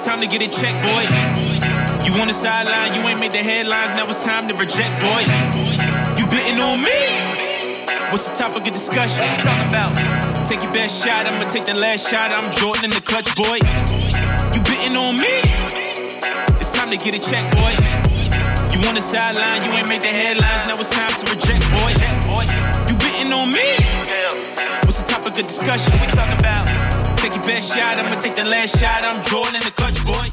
It's time to get it checked, boy. You on the sideline, you ain't made the headlines, now it's time to reject, boy. You betting on me? What's the topic of discussion? What you talking about? Take your best shot, I'ma take the last shot. I'm Jordan in the clutch, boy. You betting on me? It's time to get it checked, boy. You on the sideline, you ain't made the headlines, now it's time to reject, boy. You betting on me? What's the topic of discussion? What we talking about? Take your best shot, I'ma take the last shot. I'm Jordan in the clutch, boy.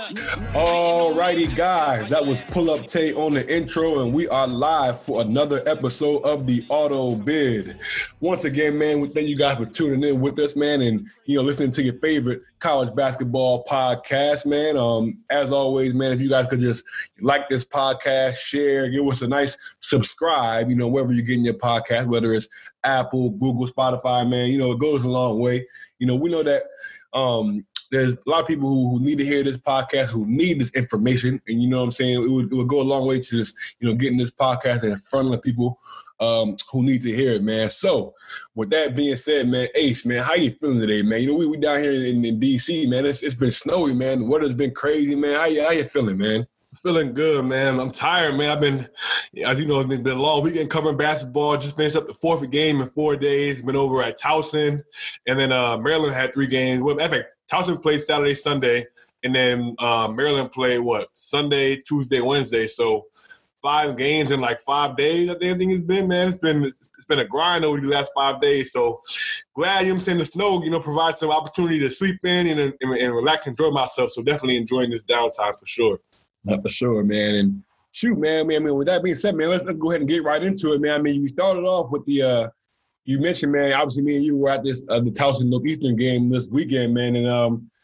Alrighty, guys, that was Pull Up Tay on the intro, and we are live for another episode of the Auto Bid. Once again, man, we thank you guys for tuning in with us, man, and listening to your favorite college basketball podcast, man. As always, man, if you guys could just like this podcast, share, give us a nice subscribe, wherever you're getting your podcast, whether it's Apple, Google, Spotify, man, it goes a long way. We know that there's a lot of people who need to hear this podcast, who need this information, and you know what I'm saying? It would go a long way to just, getting this podcast in front of the people who need to hear it, man. So with that being said, man, Ace, man, how you feeling today, man? We down here in D.C., man. It's been snowy, man. The weather's been crazy, man. How you feeling, man? Feeling good, man. I'm tired, man. I've been, as you know, it's been a long weekend covering basketball. Just finished up the fourth game in 4 days. Been over at Towson. And then Maryland had 3 games. Well, in fact, Towson played Saturday, Sunday. And then Maryland played, Sunday, Tuesday, Wednesday. So 5 games in like 5 days, I think it's been, man. It's been a grind over the last 5 days. So glad, the snow, provides some opportunity to sleep in and relax and enjoy myself. So definitely enjoying this downtime for sure. For sure, man. And shoot, man, with that being said, man, let's go ahead and get right into it, man. You started off with the you mentioned, man, obviously me and you were at this the Towson Northeastern game this weekend, man, and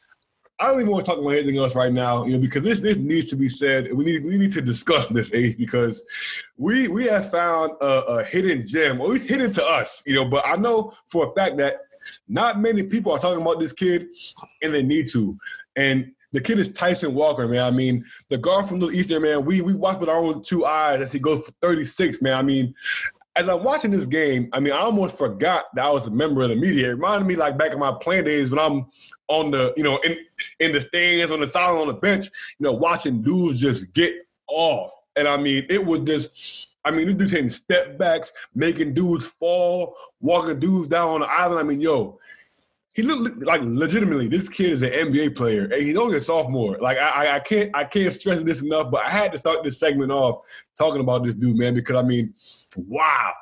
I don't even want to talk about anything else right now, because this needs to be said. We need to discuss this, Ace, because we have found a hidden gem, or at least hidden to us, but I know for a fact that not many people are talking about this kid, and they need to. And the kid is Tyson Walker, man. The guard from Northeastern, man, we watched with our own 2 eyes as he goes for 36, man. As I'm watching this game, I almost forgot that I was a member of the media. It reminded me like back in my playing days when I'm on the, in the stands, on the sideline, on the bench, watching dudes just get off. And it was just, this dude taking step backs, making dudes fall, walking dudes down on the island. He looked like legitimately, this kid is an NBA player, and he's only a sophomore. Like I can't stress this enough, but I had to start this segment off talking about this dude, man, because wow.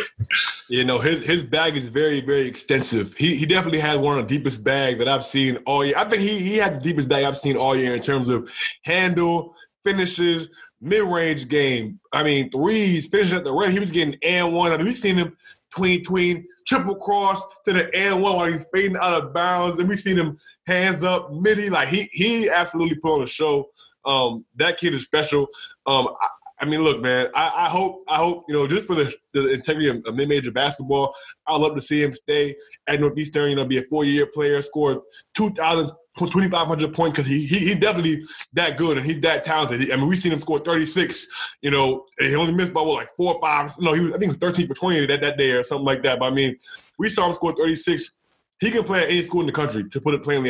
His bag is very, very extensive. He definitely has one of the deepest bags that I've seen all year. I think he had the deepest bag I've seen all year in terms of handle, finishes, mid-range game. Threes, finishing at the rim. He was getting and one. We've seen him tween, triple cross to the and one while he's fading out of bounds. And we've seen him hands up, midi. Like he absolutely put on a show. That kid is special. Look, man, I hope, just for the integrity of mid-major basketball, I'd love to see him stay at Northeastern, be a 4-year player, score 2,500 points, because he definitely that good and he's that talented. We've seen him score 36, and he only missed by 4 or 5. No, I think he was 13 for 20 that day or something like that. But we saw him score 36. He can play at any school in the country, to put it plainly.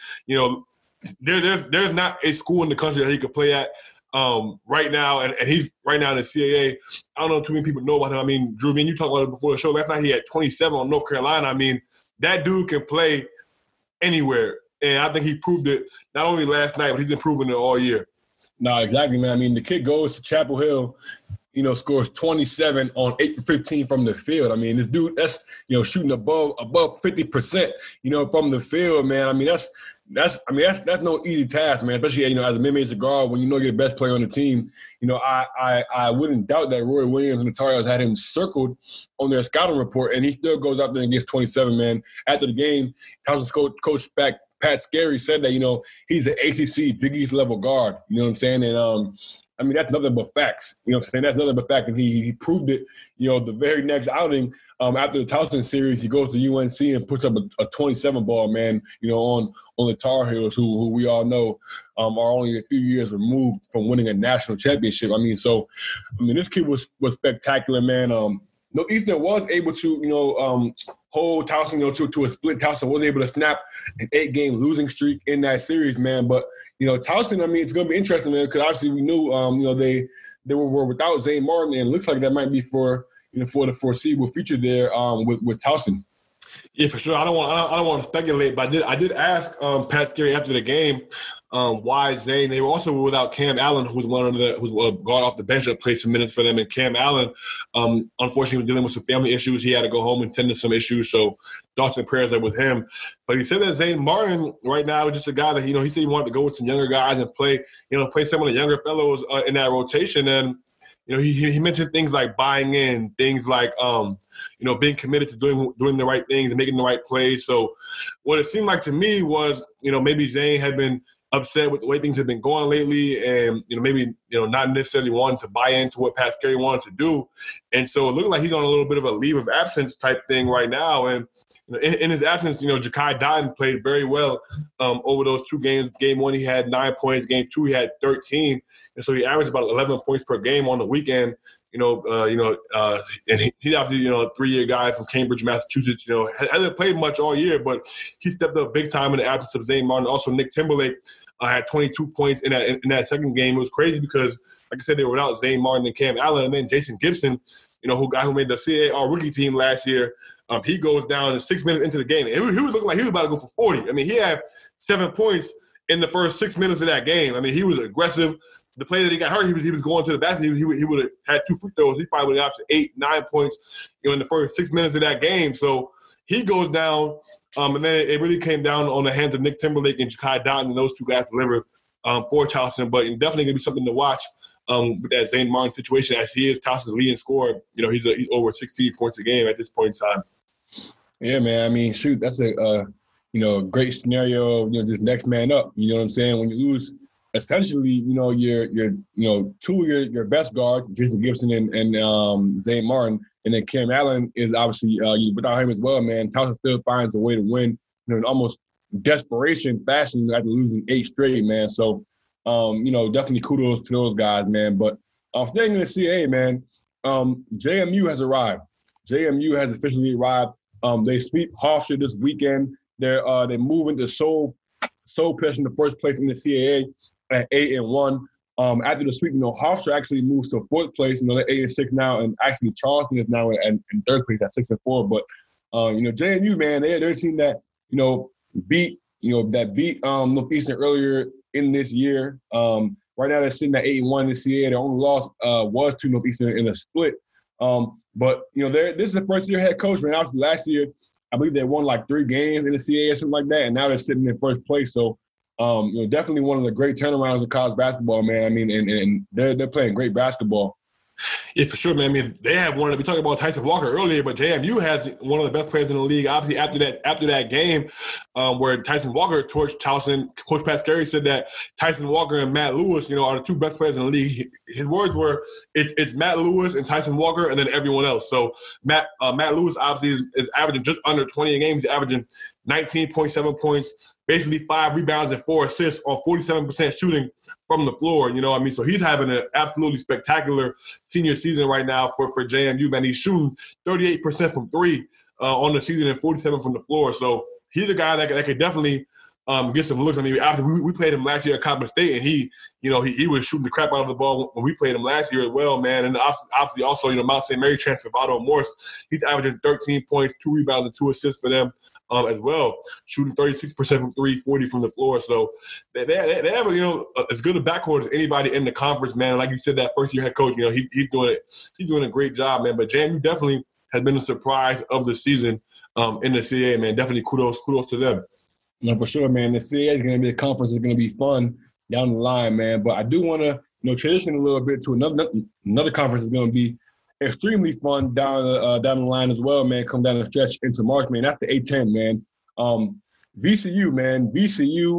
There's not a school in the country that he could play at right now, and he's right now in the CAA. I don't know too many people know about him. Drew, you talked about it before the show. Last night he had 27 on North Carolina. That dude can play anywhere, and I think he proved it not only last night, but he's been proving it all year. No, exactly, man. The kid goes to Chapel Hill, scores 27 on 8 for 15 from the field. This dude, that's, shooting above 50%, from the field, man. That's no easy task, man, especially, as a mid-major guard, when you're the best player on the team. I wouldn't doubt that Roy Williams and the Tar Heels had him circled on their scouting report, and he still goes out there and gets 27, man. After the game, Towson's coach Pat Scarry said that, he's an ACC Big East level guard, you know what I'm saying? And that's nothing but facts. That's nothing but facts. And he proved it, the very next outing after the Towson series, he goes to UNC and puts up a 27 ball, man, on the Tar Heels, who we all know are only a few years removed from winning a national championship. This kid was spectacular, man. Northeastern was able to, hold Towson, to a split. Towson was able to snap an 8-game losing streak in that series, man. But, Towson, I mean, it's going to be interesting, man, because obviously we knew, they were without Zane Martin, and it looks like that might be for the foreseeable future there with Towson. Yeah, for sure. I don't want to speculate, but I did ask Pat Skerry after the game why Zane. They were also without Cam Allen, who's gone off the bench and played some minutes for them. And Cam Allen, unfortunately, was dealing with some family issues. He had to go home and tend to some issues. So thoughts and prayers are with him. But he said that Zane Martin right now is just a guy that he said he wanted to go with some younger guys and play some of the younger fellows in that rotation. And he mentioned things like buying in, things like being committed to doing the right things and making the right plays. So what it seemed like to me was maybe Zane had been upset with the way things have been going lately, and maybe not necessarily wanting to buy into what Pat Skerry wanted to do, and so it looked like he's on a little bit of a leave of absence type thing right now. And in his absence, Ja'Kai Dotton played very well over those 2 games. Game 1 he had 9 points. Game 2 he had 13, and so he averaged about 11 points per game on the weekend. And he's obviously a 3-year guy from Cambridge, Massachusetts. Hasn't played much all year, but he stepped up big time in the absence of Zane Martin. Also, Nick Timberlake had 22 points in that second game. It was crazy because, like I said, they were without Zane Martin and Cam Allen, and then Jason Gibson, who made the CAA rookie team last year. He goes down 6 minutes into the game. And he was looking like he was about to go for 40. I mean, he had 7 points in the first 6 minutes of that game. I mean, he was aggressive. The play that he got hurt, he was going to the basket. He would have had 2 free throws. He probably would have got 8, 9 points in the first 6 minutes of that game. So he goes down, and then it really came down on the hands of Nick Timberlake and Ja'Kai Dotton, and those 2 guys delivered for Towson. But definitely going to be something to watch with that Zane Martin situation, as he is Towson's leading scorer. He's over 16 points a game at this point in time. Yeah, man. I mean, shoot, that's a great scenario. Just next man up. You know what I'm saying? When you lose, essentially, your 2 of your best guards, Jason Gibson and Zane Martin, and then Cam Allen is obviously without him as well, man. Towson still finds a way to win, in almost desperation fashion after losing 8 straight, man. So, definitely kudos to those guys, man. But staying in the CAA, man, JMU has arrived. JMU has officially arrived. They sweep Hofstra this weekend. They're moving to sole position, the first place in the CAA at 8-1. After the sweep, Hofstra actually moves to 4th place. They're 8-6 now, and actually Charleston is now in 3rd place at 6-4. But JMU, man, they're a team that beat Northeastern earlier in this year. Right now they're sitting at 8-1 in the CAA. Their only loss was to Northeastern in a split. But this is the first year head coach, man. Obviously last year, I believe they won like 3 games in the CAA or something like that, and now they're sitting in 1st place. So, definitely one of the great turnarounds in college basketball, man. I mean, and they're playing great basketball. Yeah, for sure, man. I mean, they have one. We talked about Tyson Walker earlier, but JMU has one of the best players in the league. Obviously, after that game where Tyson Walker torched Towson, Coach Pat Skerry said that Tyson Walker and Matt Lewis, are the 2 best players in the league. His words were, "It's Matt Lewis and Tyson Walker, and then everyone else." So Matt Lewis obviously is averaging just under 20 a game. He's averaging 19.7 points, basically 5 rebounds and 4 assists on 47% shooting from the floor. So he's having an absolutely spectacular senior season right now for JMU, man. He's shooting 38% from 3 on the season and 47 from the floor. So he's a guy that could definitely get some looks. I mean, after we played him last year at Coppin State, and he was shooting the crap out of the ball when we played him last year as well, man. And obviously also, Mount St. Mary transfer Otto Morse, he's averaging 13 points, 2 rebounds, and 2 assists for them. As well, shooting 36% from 3, 40 from the floor. So they have as good a backcourt as anybody in the conference, man. Like you said, that first year head coach, he's doing a great job, man. But JMU definitely has been a surprise of the season in the CAA, man. Definitely kudos to them. No, for sure, man. The CAA is going to be a conference that's going to be fun down the line, man. But I do want to transition a little bit to another conference that's going to be extremely fun down the line as well, man. Come down the stretch into March, man. That's the A-10, man. VCU, man. VCU.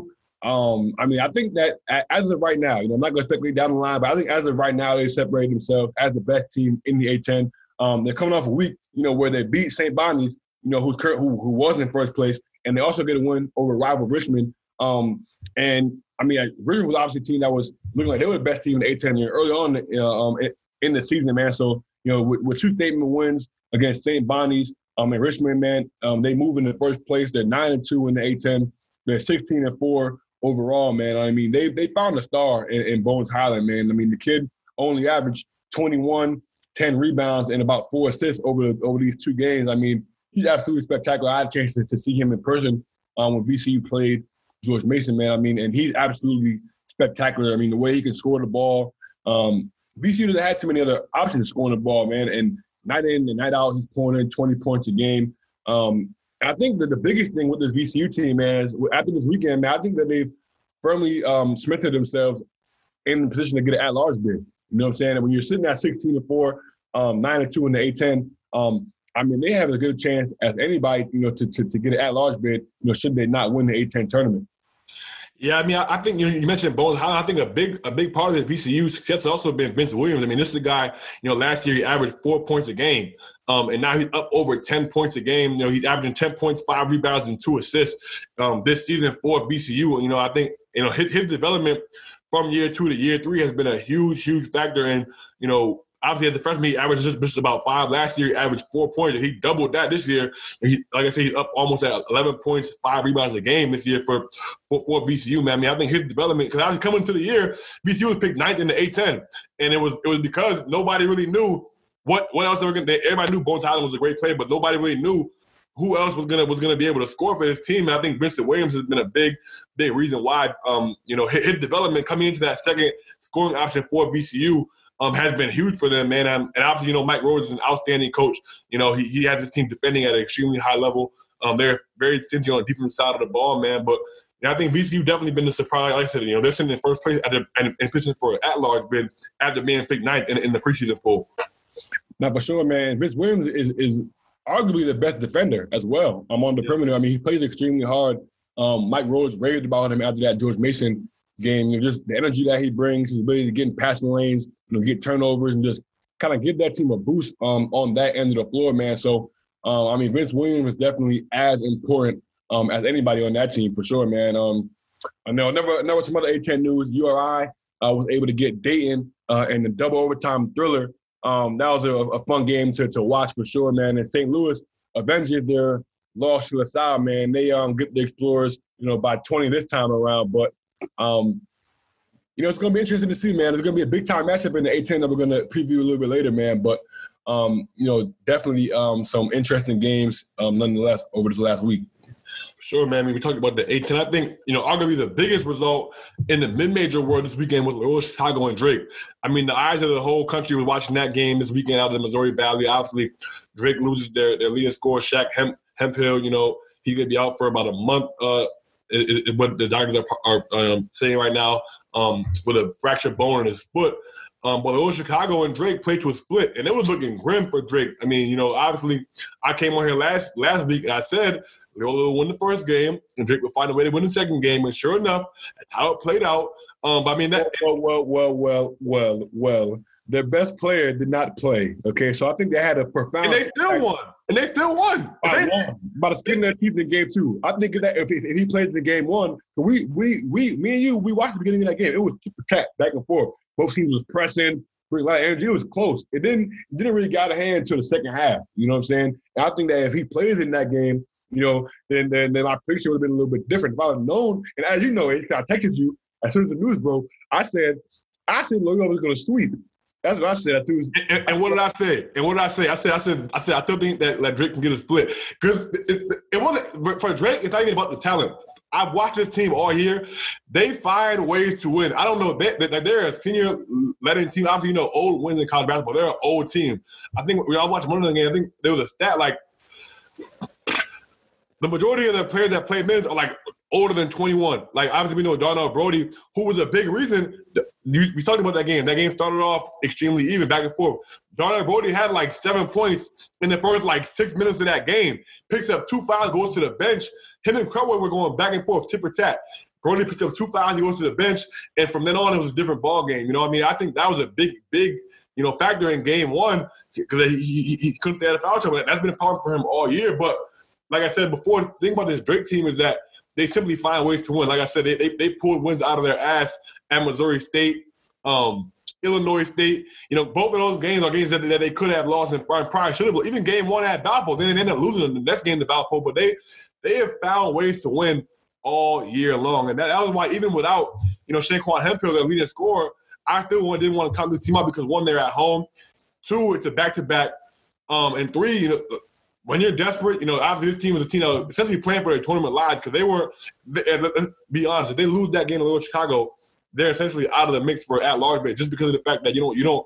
I mean, I think that as of right now, I'm not going to speculate down the line, but I think as of right now, they separate themselves as the best team in the A-10. They're coming off a week, where they beat St. Bonnie's, who was in 1st place, and they also get a win over rival Richmond. And I mean, Richmond was obviously a team that was looking like they were the best team in the A-10 early on in the season, man. So with two statement wins against St. Bonnie's and Richmond, man, they move in the first place. They're 9-2 in the A10. They're 16-4 overall, man. I mean, they found a star in Bones Hyland, man. I mean, the kid only averaged 21, 10 rebounds, and about 4 assists over these 2 games. I mean, he's absolutely spectacular. I had a chance to see him in person when VCU played George Mason, man. I mean, and he's absolutely spectacular. I mean, the way he can score the ball. VCU doesn't have too many other options scoring the ball, man. And night in and night out, he's pouring in 20 points a game. I think that the biggest thing with this VCU team, man, is after this weekend, man, I think that they've firmly cemented themselves in the position to get an at-large bid. You know what I'm saying? And when you're sitting at 16-4, 9-2 in the A10, I mean, they have a good chance as anybody, to get an at-large bid, should they not win the A10 tournament. Yeah, I mean, I think you mentioned Bones Hyland. I think a big part of the VCU success has also been Vince Williams. I mean, this is a guy, last year he averaged 4 points a game, and now he's up over 10 points a game. He's averaging 10 points, 5 rebounds, and 2 assists this season for VCU. I think his development from year 2 to year 3 has been a huge factor. And obviously, as a freshman, he averaged just about 5. Last year, he averaged 4 points. He doubled that this year. Like I said, he's up almost at 11 points, 5 rebounds a game this year for VCU, man. I mean, I think his development, because I was coming into the year, VCU was picked 9th in the A10. And it was because nobody really knew what else they were going to do. Everybody knew Bones Hyland was a great player, but nobody really knew who else was gonna be able to score for his team. And I think Vincent Williams has been a big reason why, his development coming into that second scoring option for VCU has been huge for them, man. And obviously, Mike Rhodes is an outstanding coach. He has his team defending at an extremely high level. They're very stingy on the defensive side of the ball, man. But I think VCU definitely been the surprise. Like I said, they're sitting in first place and pitching for an at-large bid after being picked 9th in the preseason poll. Now, for sure, man, Vince Williams is arguably the best defender as well. I'm on the perimeter. I mean, he plays extremely hard. Mike Rhodes raved about him after that George Mason game. Just the energy that he brings, his ability to get in passing lanes, get turnovers, and just kind of give that team a boost on that end of the floor, man. So, I mean, Vince Williams is definitely as important as anybody on that team for sure, man. I know some other A10 news. URI was able to get Dayton in the double overtime thriller. That was a fun game to watch for sure, man. And St. Louis avenged their loss to LaSalle, man. They get the Explorers, by 20 this time around. But, it's going to be interesting to see, man. There's going to be a big-time matchup in the A10 that we're going to preview a little bit later, man. But, definitely some interesting games nonetheless over this last week. Sure, man. I mean, we talked about the A10. I think, arguably the biggest result in the mid-major world this weekend was Loyola Chicago and Drake. I mean, the eyes of the whole country was watching that game this weekend out of the Missouri Valley. Obviously, Drake loses their leading scorer, Shaq Hemphill. He's going to be out for about a month, what the doctors are saying right now, with a fractured bone in his foot. But Loyola Chicago and Drake played to a split, and it was looking grim for Drake. I mean, obviously, I came on here last week, and I said Loyola will win the first game, and Drake will find a way to win the second game. And sure enough, that's how it played out. But I mean, that well. Their best player did not play. Okay, so I think they had a profound. And they still won. By the skin of their teeth in game 2. I think that if he played in game 1, me and you, we watched the beginning of that game. It was tip-for-tat, back and forth. Both teams was pressing, bring a lot of energy. It was close. It didn't really get out of hand until the second half. You know what I'm saying? And I think that if he plays in that game, then my picture would have been a little bit different. If I would have known, and as you know, I texted you as soon as the news broke. I said Loyola was going to sweep. That's what I said. And what did I say? I said, I still think that Drake can get a split. Because it wasn't, for Drake, it's not even about the talent. I've watched this team all year. They find ways to win. I don't know. They're a senior-letting team. Obviously, old wins in college basketball. They're an old team. I think we all watched one of the games. I think there was a stat like the majority of the players that play minutes are like older than 21. Like, obviously, we know Darnell Brody, who was a big reason. We talked about that game. That game started off extremely even, back and forth. Darnell Brody had like 7 points in the first 6 minutes of that game. Picks up 2 fouls, goes to the bench. Him and Crowell were going back and forth, tit for tat. Brody picks up 2 fouls, he goes to the bench, and from then on, it was a different ball game. I think that was a big factor in game 1 because he couldn't stay out of foul trouble. That's been a problem for him all year. But like I said before, the thing about this Drake team is that they simply find ways to win. Like I said, they pulled wins out of their ass at Missouri State. Illinois State. Both of those games are games that they could have lost and probably should have. Even game one at Valpo, then they ended up losing the next game to Valpo. But they have found ways to win all year long. And that was why even without, Shaquan Hemphill, their leading scorer, I still didn't want to count this team out because, one, they're at home. Two, it's a back-to-back. And three, when you're desperate, obviously this team was a team that was essentially playing for their tournament lives because let's be honest, if they lose that game to Little Chicago, they're essentially out of the mix for at-large bid just because of the fact that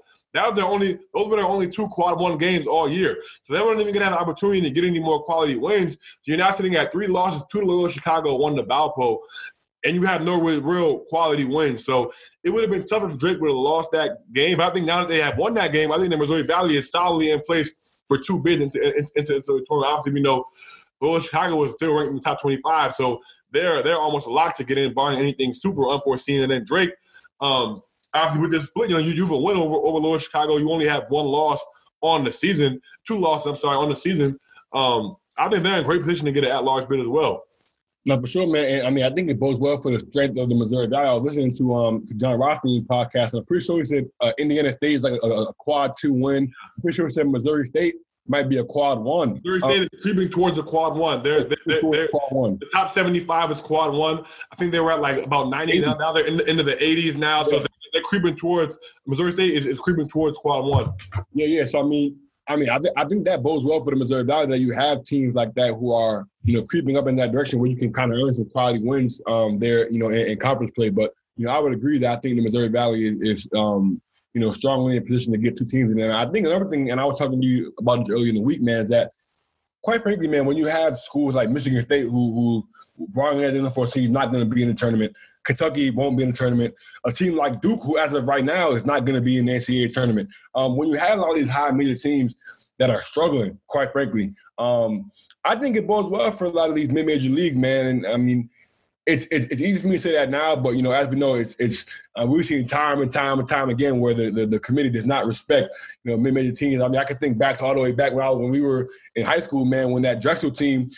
those were their only 2 quad 1 games all year. So they weren't even going to have an opportunity to get any more quality wins. So you're now sitting at 3 losses, 2 to Little Chicago, 1 to Valpo, and you have no real quality wins. So it would have been tough if Drake would have lost that game. But I think now that they have won that game, I think the Missouri Valley is solidly in place for 2 bids into the tournament. Obviously, we know Little Chicago is still ranked in the top 25, so they're almost locked to get in, barring anything super unforeseen. And then Drake, obviously with this split, you have a win over Little Chicago. You only have 1 loss on the season, 2 losses, on the season. I think they're in great position to get an at-large bid as well. No, for sure, man. And I think it bodes well for the strength of the Missouri Valley. I was listening to John Rothstein's podcast, and I'm pretty sure he said Indiana State is like a quad 2 win. I'm pretty sure he said Missouri State might be a quad 1. Missouri State is creeping towards a quad 1. They're quad 1. The top 75 is quad 1. I think they were at like about 90 now. They're into the 80s now, so they're creeping towards – Missouri State is creeping towards quad 1. Yeah. So, I think that bodes well for the Missouri Valley that you have teams like that who are, creeping up in that direction where you can kind of earn some quality wins there, in conference play. But, I would agree that I think the Missouri Valley is strongly in position to get 2 teams in there. I think another thing, and I was talking to you about this earlier in the week, man, is that, quite frankly, man, when you have schools like Michigan State who barring that in for a team not going to be in the tournament, Kentucky won't be in the tournament. A team like Duke, who as of right now is not going to be in the NCAA tournament. When you have all these high major teams that are struggling, quite frankly, I think it bodes well for a lot of these mid-major leagues, man. And it's easy for me to say that now, but as we know, we've seen time and time again where the committee does not respect mid-major teams. I can think back to all the way back when we were in high school, man, when that Drexel team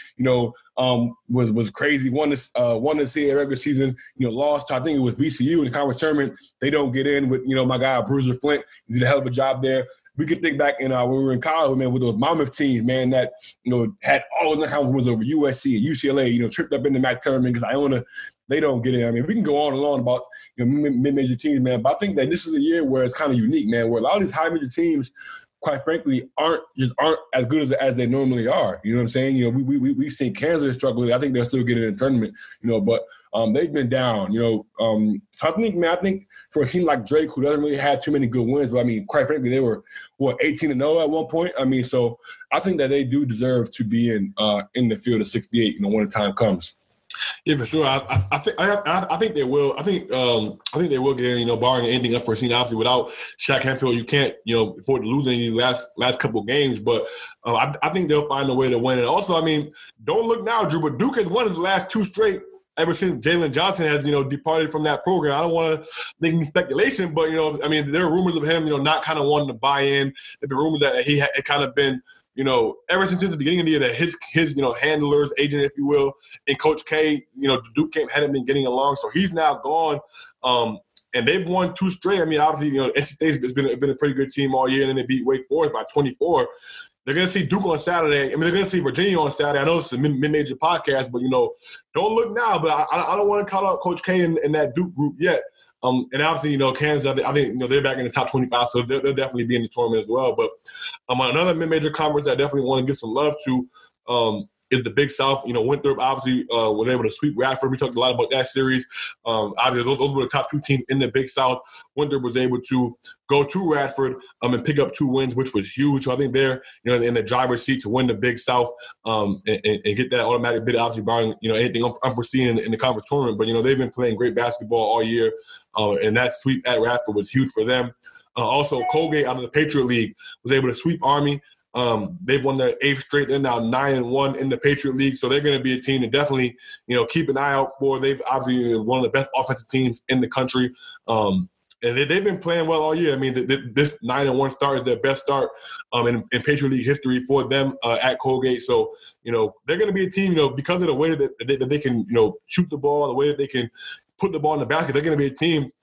was crazy. Won the CAA regular season, lost to, I think it was VCU in the conference tournament. They don't get in with my guy Bruiser Flint. He did a hell of a job there. We could think back when we were in college, man, with those Monmouth teams, man, that had all the conference wins over USC and UCLA, tripped up in the MAC tournament because Iona, they don't get in. We can go on and on about mid-major teams, man, but I think that this is a year where it's kind of unique, man, where a lot of these high major teams, quite frankly, aren't as good as they normally are. You know what I'm saying? We've seen Kansas struggle. I think they'll still get in the tournament, but they've been down. So I think for a team like Drake, who doesn't really have too many good wins, but quite frankly, they were 18-0 at one point. So I think that they do deserve to be in the field of 68. When the time comes. Yeah, for sure. I think they will. I think they will get in. Barring anything unforeseen. Obviously, without Shaq Hemphill, you can't afford to lose any of these last couple of games. But I think they'll find a way to win. And also, don't look now, Drew, but Duke has won his last 2 straight ever since Jalen Johnson has departed from that program. I don't want to make any speculation, but there are rumors of him not kind of wanting to buy in. There have been rumors that he had kind of been. Ever since the beginning of the year, that his handlers, agent, if you will, and Coach K, Duke camp hadn't been getting along, so he's now gone. And they've won 2 straight. Obviously, NC State has been a pretty good team all year, and then they beat Wake Forest by 24. They're going to see Duke on Saturday. They're going to see Virginia on Saturday. I know it's a mid-major podcast, but, don't look now. But I don't want to call out Coach K in that Duke group yet. And obviously, Kansas, I think they're back in the top 25, so they'll definitely be in the tournament as well. But another mid-major conference I definitely want to give some love to is the Big South. Winthrop obviously was able to sweep Radford. We talked a lot about that series. Obviously, those were the top 2 teams in the Big South. Winthrop was able to go to Radford and pick up 2 wins, which was huge. So I think they're in the driver's seat to win the Big South and get that automatic bid. Obviously, barring anything unforeseen in the conference tournament. But they've been playing great basketball all year, and that sweep at Radford was huge for them. Also, Colgate out of the Patriot League was able to sweep Army. They've won their 8th straight. They're now 9-1 in the Patriot League, so they're going to be a team to definitely, keep an eye out for. They've obviously one of the best offensive teams in the country, and they've been playing well all year. This 9-1 start is their best start in Patriot League history for them at Colgate. So, they're going to be a team, because of the way that they can, shoot the ball, the way that they can put the ball in the basket. They're going to be a team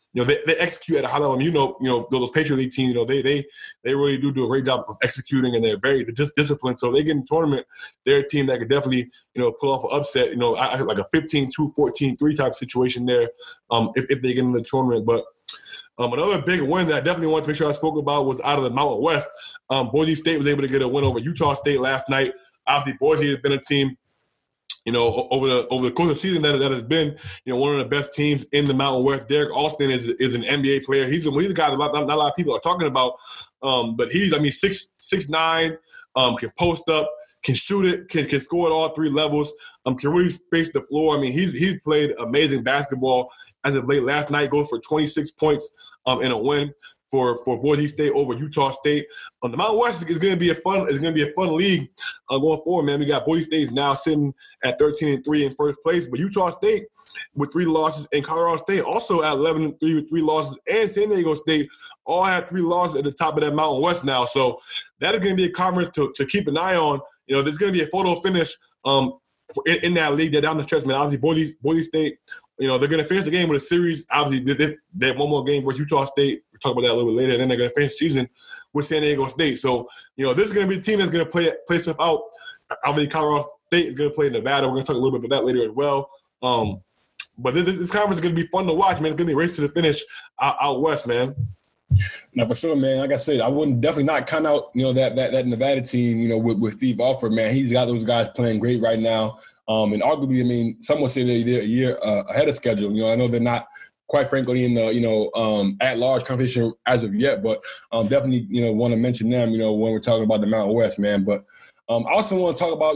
they execute at a high level. Those Patriot League teams, they really do a great job of executing, and they're very disciplined. So they get in the tournament, they're a team that could definitely, pull off an upset, like a 15-2, 14-3 type situation there, if they get in the tournament. But another big win that I definitely wanted to make sure I spoke about was out of the Mountain West. Boise State was able to get a win over Utah State last night. Obviously, Boise has been a team, over the course of the season that has been, one of the best teams in the Mountain West. Derek Alston is an NBA player. He's a guy that not a lot of people are talking about. But he's, 6'9", can post up, can shoot it, can score at all three levels, can really space the floor. He's played amazing basketball as of late. Last night goes for 26 points in a win for Boise State over Utah State. The Mountain West is going to be a fun league going forward, man. We got Boise State now sitting at 13-3 in first place, but Utah State with 3 losses, and Colorado State also at 11-3 with 3 losses, and San Diego State all have 3 losses at the top of that Mountain West now. So that is going to be a conference to keep an eye on. There's going to be a photo finish in that league. They're down the stretch, man. Obviously, Boise State, they're going to finish the game with a series. Obviously, they have one more game versus Utah State. We'll talk about that a little bit later. And then they're going to finish the season with San Diego State. So, this is going to be a team that's going to play stuff out. Obviously, Colorado State is going to play Nevada. We're going to talk a little bit about that later as well. But this conference is going to be fun to watch, man. It's going to be a race to the finish out west, man. Now, for sure, man. Like I said, I wouldn't definitely not count out, that Nevada team, with Steve Alford, man. He's got those guys playing great right now. And arguably, some would say they're a year ahead of schedule. I know they're not, quite frankly, in the, at-large competition as of yet, but definitely, want to mention them, when we're talking about the Mountain West, man. But I also want to talk about,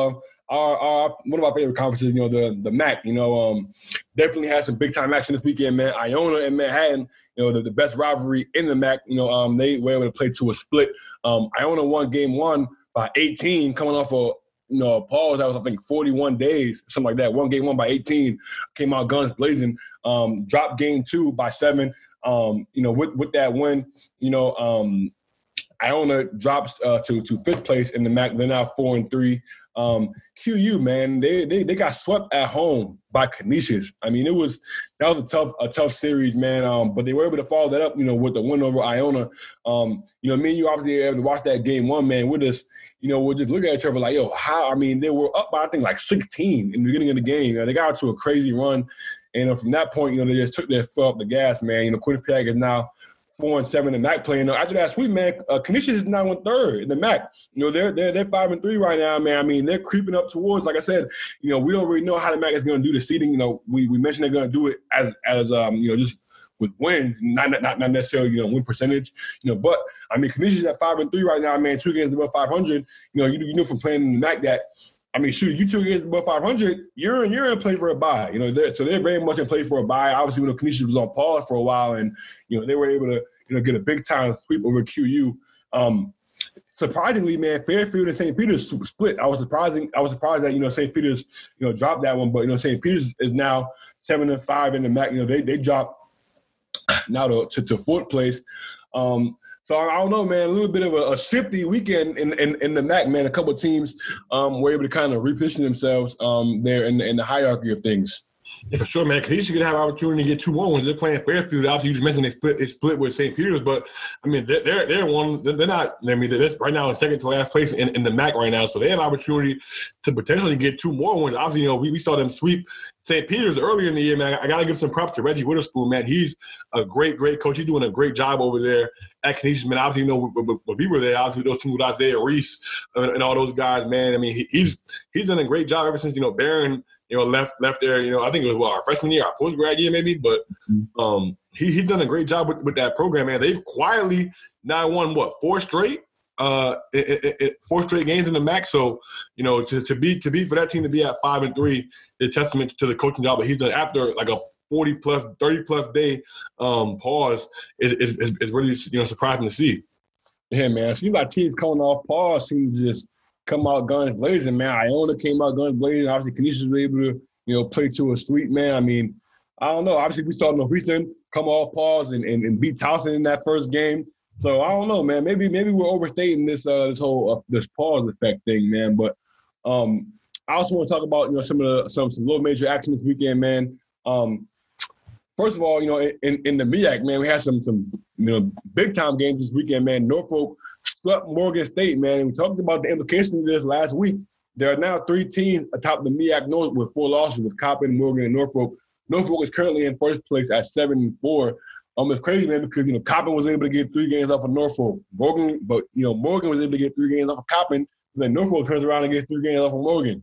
our one of our favorite conferences, the MAC. Definitely had some big-time action this weekend, man. Iona and Manhattan, the best rivalry in the MAC. They were able to play to a split. Iona won game 1 by 18, coming off a pause that was, I think, 41 days, something like that. Won game 1 by 18, came out guns blazing. Dropped game 2 by 7. With that win, Iona drops to 5th place in the MAC. They're now 4-3. QU, man, they got swept at home by Canisius. That was a tough series, man. But they were able to follow that up, with the win over Iona. Me and you obviously able to watch that game 1, man. We're just looking at each other like, how? They were up by, I think, like 16 in the beginning of the game. They got out to a crazy run. And from that point, they just took their foot off the gas, man. Quinnipiac is now 4-7 in the MAC playing. After that sweep, man, Canisius is now in 3rd in the MAC. They're 5-3 right now, man. They're creeping up towards, like I said, we don't really know how the MAC is going to do the seeding. We mentioned they're going to do it as just with wins, not necessarily, win percentage. But Canisius at 5-3 right now, man. 2 games above 500. You know from playing in the MAC that. You 2 games above 500, you're in play for a bye. So they're very much in play for a bye. Obviously, Canisius was on pause for a while, and they were able to get a big time sweep over QU. Surprisingly, man, Fairfield and St. Peter's split. I was surprised that St. Peter's dropped that one, but St. Peter's is now 7-5 in the MAC. They dropped now to 4th place. So I don't know, man. A little bit of a shifty weekend in the MAC, man. A couple of teams were able to kind of reposition themselves there in the hierarchy of things. Yeah, for sure, man. Canisius could have an opportunity to get 2 more ones. They're playing Fairfield. Obviously, you just mentioned they split with St. Peter's, but they're one. They're not. They're right now in second to last place in the MAC right now, so they have an opportunity to potentially get 2 more ones. Obviously, we saw them sweep St. Peter's earlier in the year, man. I got to give some props to Reggie Witherspoon, man. He's a great coach. He's doing a great job over there at Canisius, man. Obviously, when we were there, obviously those teams with Isaiah Reese and all those guys, man. He's done a great job ever since Barron. Left there, I think it was our freshman year, our post-grad year maybe, but he's done a great job with that program, man. They've quietly now won, 4 straight? 4 straight games in the MAC. So, to be for that team to be at 5-3 is a testament to the coaching job that he's done after like a 40-plus, 30-plus day pause is really, surprising to see. Yeah, man. So you got teams coming off pause seem to just come out guns blazing, man. Iona came out guns blazing. Obviously, Canisius was able to, play to a sweep, man. I don't know. Obviously, we saw Northeastern come off pause and beat Towson in that first game. So I don't know, man. Maybe we're overstating this whole this pause effect thing, man. But I also want to talk about some low major action this weekend, man. first of all, in the MEAC, man, we had some big time games this weekend, man. Norfolk swept Morgan State, man. And we talked about the implications of this last week. There are now 3 teams atop the MEAC North with 4 losses with Coppin, Morgan, and Norfolk. Norfolk is currently in first place at 7-4. It's crazy, man, because Coppin was able to get 3 games off of Norfolk. Morgan was able to get 3 games off of Coppin. Then Norfolk turns around and gets 3 games off of Morgan.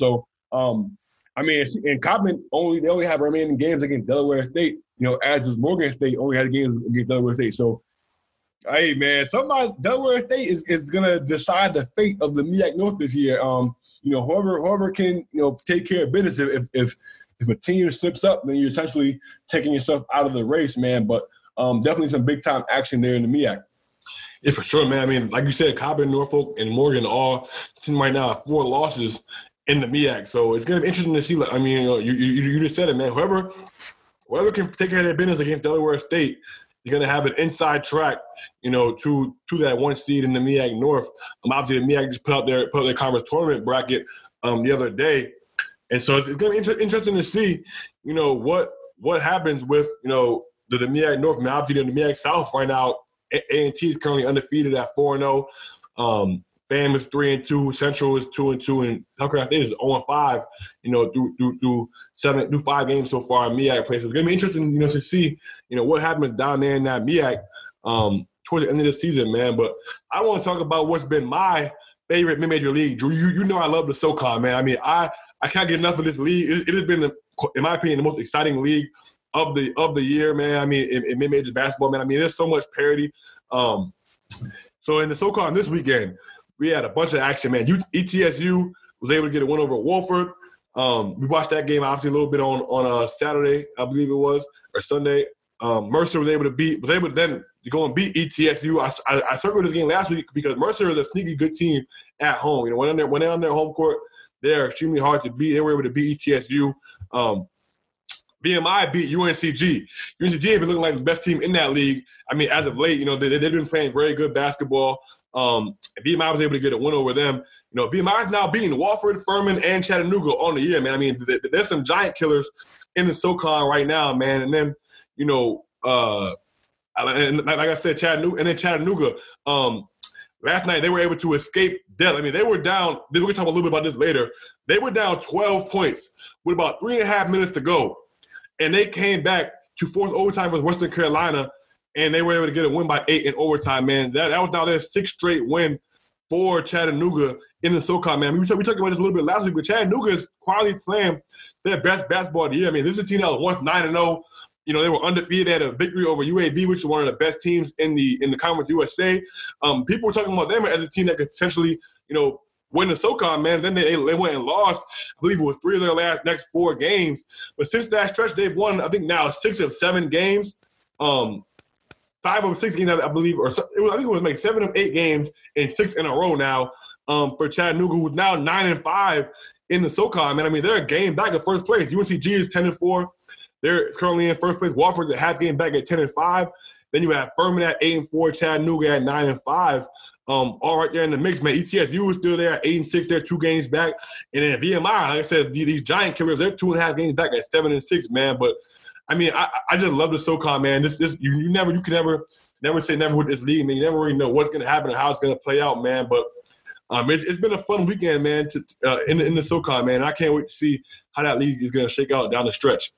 And Coppin they only have remaining games against Delaware State. As does Morgan State only had games against Delaware State. So, hey, man, Delaware State is gonna decide the fate of the MEAC North this year. Whoever can take care of business. If a team slips up, then you're essentially taking yourself out of the race, man. But definitely some big time action there in the MEAC. Yeah, for sure, man. I mean, like you said, Coppin, Norfolk, and Morgan all seem right now have 4 losses in the MEAC. So it's going to be interesting to see. You just said it, man. Whoever can take care of their business against Delaware State, you're going to have an inside track, to that 1 seed in the MEAC North. Obviously, the MEAC just put out their conference tournament bracket the other day. And so it's going to be interesting to see, what happens with, the MEAC North. I mean, obviously, the MEAC South right now, A&T is currently undefeated at 4-0. FAM is 3-2. Central is 2-2, and South Carolina State is 0-5. Through 5 games so far in MEAC play. So it's going to be interesting, to see, what happens down there in that MEAC towards the end of the season, man. But I want to talk about what's been my favorite mid-major league. Drew, I love the SoCon, man. I mean, I can't get enough of this league. It has been, in my opinion, the most exciting league of the year, man. I mean, in mid-major basketball, man. I mean, there's so much parity. So in the SoCon this weekend, we had a bunch of action, man. ETSU was able to get a win over Wofford. We watched that game obviously a little bit on Saturday, I believe it was, or Sunday. Mercer was able to then go and beat ETSU. I circled this game last week because Mercer is a sneaky good team at home. When they're on their home court, they're extremely hard to beat. They were able to beat ETSU. BMI beat UNCG. UNCG has been looking like the best team in that league. I mean, as of late, they've been playing very good basketball. BMI was able to get a win over them. BMI is now beating Wofford, Furman, and Chattanooga on the year, man. I mean, there's some giant killers in the SoCon right now, man. And then, and like I said, Chattanooga, last night they were able to escape death. I mean, they were down. We're going to talk a little bit about this later. They were down 12 points with about 3.5 minutes to go. And they came back to force overtime versus Western Carolina, and they were able to get a win by 8 in overtime, man. That was now their 6th straight win for Chattanooga in the SoCon, man. We talked about this a little bit last week, but Chattanooga is quietly playing their best basketball of the year. I mean, this is a team that was once 9-0. They were undefeated, had a victory over UAB, which is one of the best teams in the Conference USA. People were talking about them as a team that could potentially, win the SoCon, man. Then they went and lost, I believe it was 3 of their next 4 games. But since that stretch, they've won, I think now 6 of 7 games. 5 of 6 games, I believe, I think it was like 7 of 8 games and 6 in a row now for Chattanooga, who's now 9-5 in the SoCon, man. I mean, they're a game back at first place. UNCG is 10-4. They're currently in first place. Wofford's a half game back at 10-5. Then you have Furman at 8-4, Chattanooga at 9-5. All right there in the mix, man. ETSU is still there at 8-6. They're 2 games back. And then VMI, like I said, these giant killers, they're 2.5 games back at 7-6, man. But I mean, I just love the SoCon, man. You can never say never with this league, man. You never really know what's gonna happen and how it's gonna play out, man. But it's been a fun weekend, man, in the SoCon, man. I can't wait to see how that league is gonna shake out down the stretch.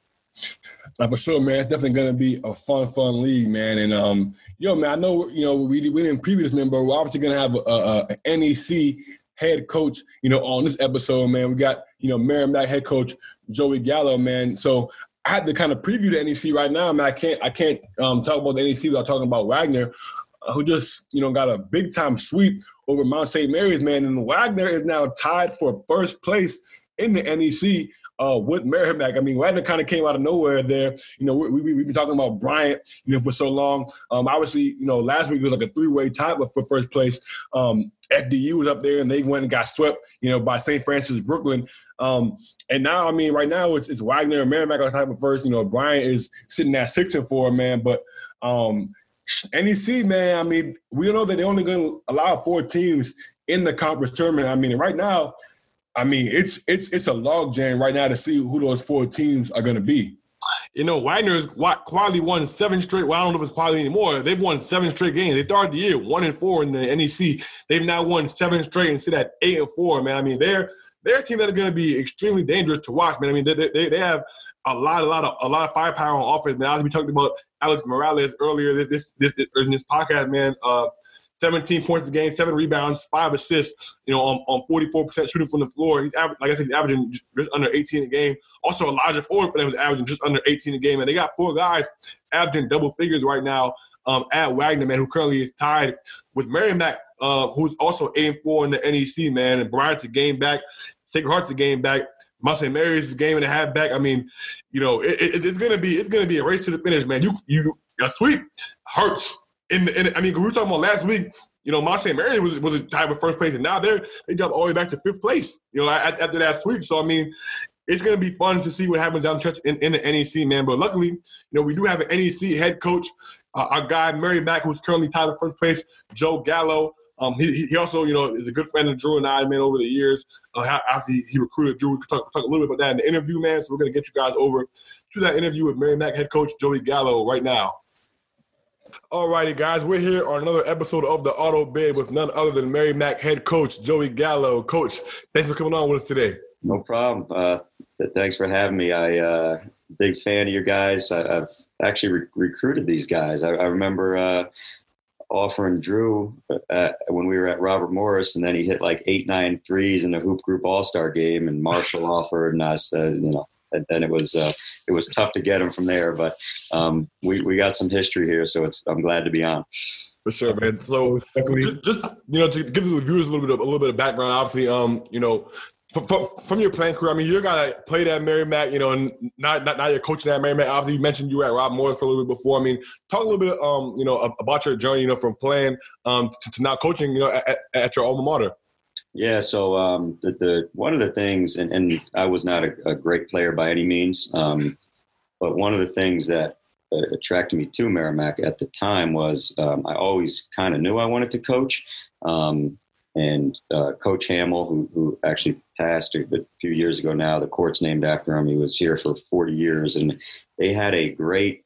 For sure, man. It's definitely going to be a fun league, man. And, man, I know, we didn't preview this, man, but we're obviously going to have an NEC head coach, on this episode, man. We got, Merrimack head coach Joey Gallo, man. So I had to kind of preview the NEC right now, man. I can't talk about the NEC without talking about Wagner, who just, got a big-time sweep over Mount St. Mary's, man. And Wagner is now tied for first place in the NEC with Merrimack. I mean, Wagner kind of came out of nowhere there. We've been talking about Bryant, for so long. Obviously, last week was like a 3-way tie for first place. FDU was up there, and they went and got swept, by St. Francis Brooklyn. And now, I mean, right now it's Wagner and Merrimack on top of first. Bryant is sitting at 6-4, man. But NEC, man, I mean, we know that they're only going to allow 4 teams in the conference tournament. I mean, right now, it's a log jam right now to see who those 4 teams are going to be. Wagner's quietly won 7 straight. Well, I don't know if it's quietly anymore. They've won 7 straight games. They started the year 1-4 in the NEC. They've now won 7 straight and sit at 8-4, man. I mean, they're a team that are going to be extremely dangerous to watch, man. I mean, they have a lot of firepower on offense, man. As we talked about Alex Morales earlier this in this podcast, man. 17 points a game, 7 rebounds, 5 assists, on 44% shooting from the floor. He's averaging just under 18 a game. Also, Elijah Ford for them is averaging just under 18 a game. And they got 4 guys averaging double figures right now at Wagner, man, who currently is tied with Merrimack, who's also 8-4 in the NEC, man. And Bryant's a game back. Sacred Heart's a game back. Mount St. Mary's a game and a half back. I mean, it's gonna be a race to the finish, man. A sweep hurts. We were talking about last week. Mount St. Mary's was tied for first place, and now they jumped all the way back to 5th place. After that sweep. So I mean, it's gonna be fun to see what happens down the stretch in the NEC, man. But luckily, we do have an NEC head coach, our guy Merrimack, who's currently tied for first place, Joe Gallo. He also, is a good friend of Drew and I, man, over the years. After he recruited Drew, we could talk a little bit about that in the interview, man. So we're going to get you guys over to that interview with Merrimack head coach Joey Gallo right now. All righty, guys. We're here on another episode of The Auto Bid with none other than Merrimack head coach Joey Gallo. Coach, thanks for coming on with us today. No problem. Thanks for having me. Big fan of your guys. I've actually recruited these guys. I remember offering Drew when we were at Robert Morris, and then he hit like 8-9 threes in the Hoop Group All-Star game, and Marshall offered, and I said, and then it was tough to get him from there, but we got some history here, so I'm glad to be on. For sure, man. So just to give the viewers a little bit of background, obviously, from your playing career, I mean, you're a guy that played at Merrimack, and now you're coaching at Merrimack. Obviously, you mentioned you were at Rob Morris for a little bit before. I mean, talk a little bit, about your journey, from playing to now coaching, at your alma mater. Yeah. So one of the things, and I was not a great player by any means, but one of the things that attracted me to Merrimack at the time was I always kind of knew I wanted to coach. And Coach Hamill, who actually passed a few years ago now, the court's named after him. He was here for 40 years, and they had a great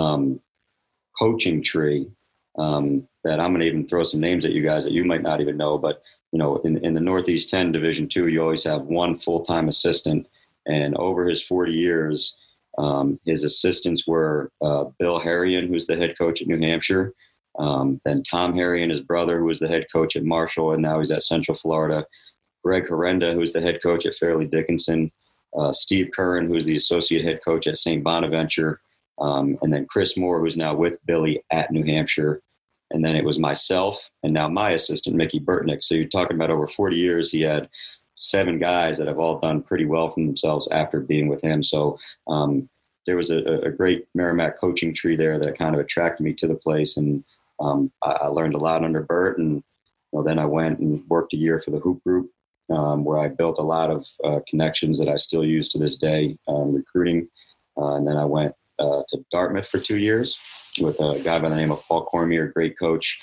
coaching tree that I'm going to even throw some names at you guys that you might not even know. But, in the Northeast 10 Division II, you always have one full-time assistant. And over his 40 years, his assistants were Bill Harrion, who's the head coach at New Hampshire, then Tom Harrion, his brother, who was the head coach at Marshall, and now he's at Central Florida, Greg Horrenda, who's the head coach at Fairleigh Dickinson, Steve Curran, who's the associate head coach at St. Bonaventure, and then Chris Moore, who's now with Billy at New Hampshire. And then it was myself and now my assistant, Mickey Burtnick. So you're talking about over 40 years, he had 7 guys that have all done pretty well for themselves after being with him. So there was a great Merrimack coaching tree there that kind of attracted me to the place. And I learned a lot under Bert. And then I went and worked a year for the Hoop Group, where I built a lot of connections that I still use to this day, recruiting. And then I went to Dartmouth for 2 years with a guy by the name of Paul Cormier, great coach.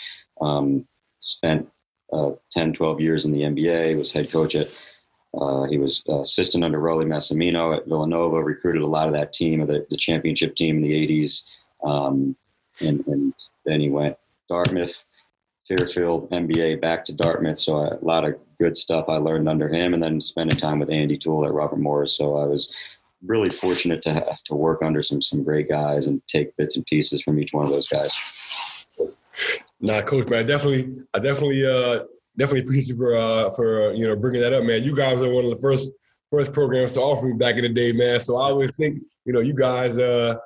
Spent 10, 12 years in the NBA, was head coach at he was assistant under Rolly Massimino at Villanova, recruited a lot of that team, of the championship team in the 80s. And then he went Dartmouth, Fairfield, NBA, back to Dartmouth. So a lot of good stuff I learned under him, and then spending time with Andy Toole at Robert Morris. So I was really fortunate to have to work under some great guys and take bits and pieces from each one of those guys. Nah, Coach, man, I definitely appreciate you for bringing that up, man. You guys are one of the first programs to offer me back in the day, man. So I always think, you guys,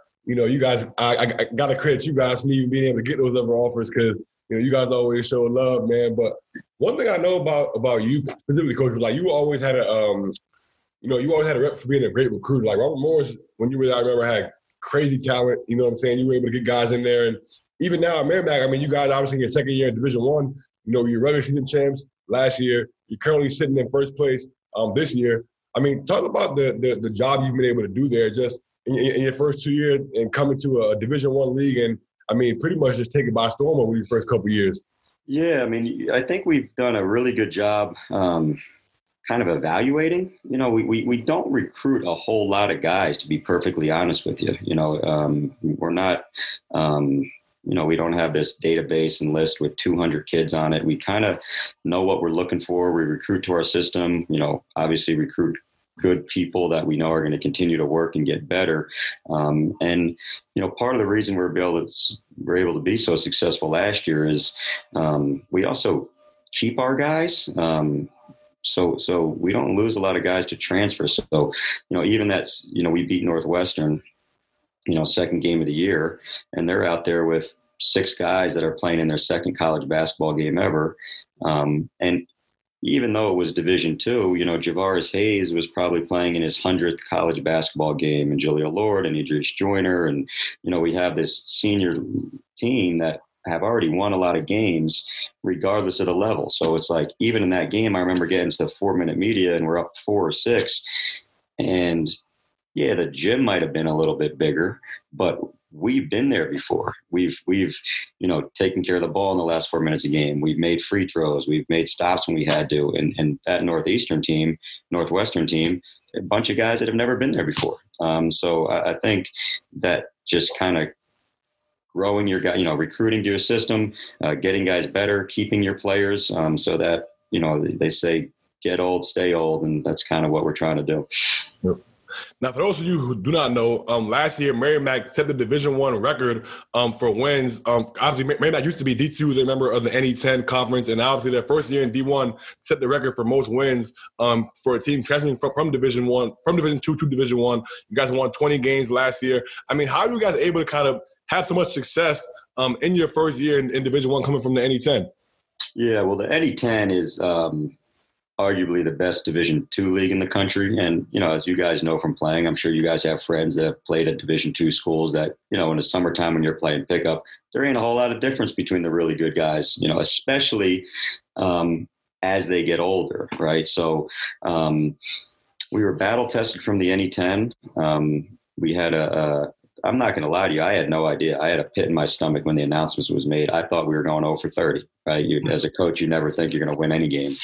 I got to credit you guys for even being able to get those other offers, because you guys always show love, man. But one thing I know about you specifically, Coach, was like you always had a you always had a rep for being a great recruiter. Like Robert Morris, when you were there, I remember had crazy talent. You know what I'm saying? You were able to get guys in there, and even now at Merrimack, I mean, you guys obviously in your second year in Division I. You're regular season champs last year. You're currently sitting in first place this year. I mean, talk about the job you've been able to do there just in your first 2 years and coming to a Division I league, and I mean, pretty much just take it by storm over these first couple of years. Yeah, I mean, I think we've done a really good job kind of evaluating. We don't recruit a whole lot of guys, to be perfectly honest with you. We're not, we don't have this database and list with 200 kids on it. We kind of know what we're looking for. We recruit to our system, obviously recruit good people that we know are going to continue to work and get better. And part of the reason we're able to be so successful last year is we also keep our guys. So we don't lose a lot of guys to transfer. So, even we beat Northwestern, second game of the year, and they're out there with 6 guys that are playing in their second college basketball game ever. And even though it was Division II, Javaris Hayes was probably playing in his 100th college basketball game, and Julia Lord and Idris Joyner. And, we have this senior team that have already won a lot of games regardless of the level. So it's like, even in that game, I remember getting to the 4-minute media and we're up 4 or 6. And yeah, the gym might have been a little bit bigger, but we've been there before. We've taken care of the ball in the last 4 minutes of the game. We've made free throws. We've made stops when we had to. And that Northwestern team, a bunch of guys that have never been there before. So I think that just kind of growing your guy, recruiting to your system, getting guys better, keeping your players, so that, they say, get old, stay old. And that's kind of what we're trying to do. Yep. Now, for those of you who do not know, last year, Merrimack set the Division I record for wins. Obviously, Merrimack used to be D2, was a member of the NE10 conference, and obviously their first year in D1 set the record for most wins for a team transferring from Division II to Division I. You guys won 20 games last year. I mean, how are you guys able to kind of have so much success in your first year in Division I coming from the NE10? Yeah, well, the NE10 is arguably the best Division II league in the country. And, as you guys know from playing, I'm sure you guys have friends that have played at Division II schools that, in the summertime when you're playing pickup, there ain't a whole lot of difference between the really good guys, especially as they get older, right? So we were battle tested from the NE10. We had I'm not going to lie to you, I had no idea. I had a pit in my stomach when the announcements was made. I thought we were going 0 for 30, right? As a coach, you never think you're going to win any game.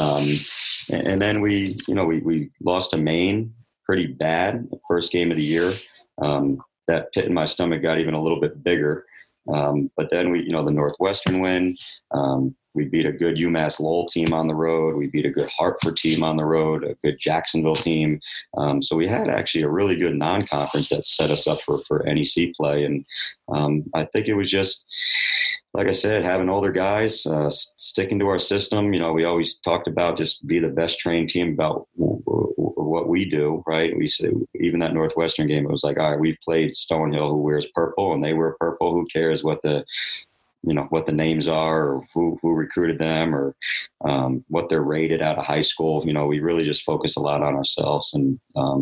And then we lost to Maine pretty bad the first game of the year. That pit in my stomach got even a little bit bigger. But then the Northwestern win. We beat a good UMass Lowell team on the road. We beat a good Hartford team on the road, a good Jacksonville team. So we had actually a really good non-conference that set us up for NEC play. And I think it was just, like I said, having older guys, sticking to our system. We always talked about just be the best trained team about what we do, right? We said, even that Northwestern game, it was like, all right, we've played Stonehill, who wears purple, and they wear purple. Who cares what the names are, or who recruited them, or what they're rated out of high school. We really just focus a lot on ourselves. And,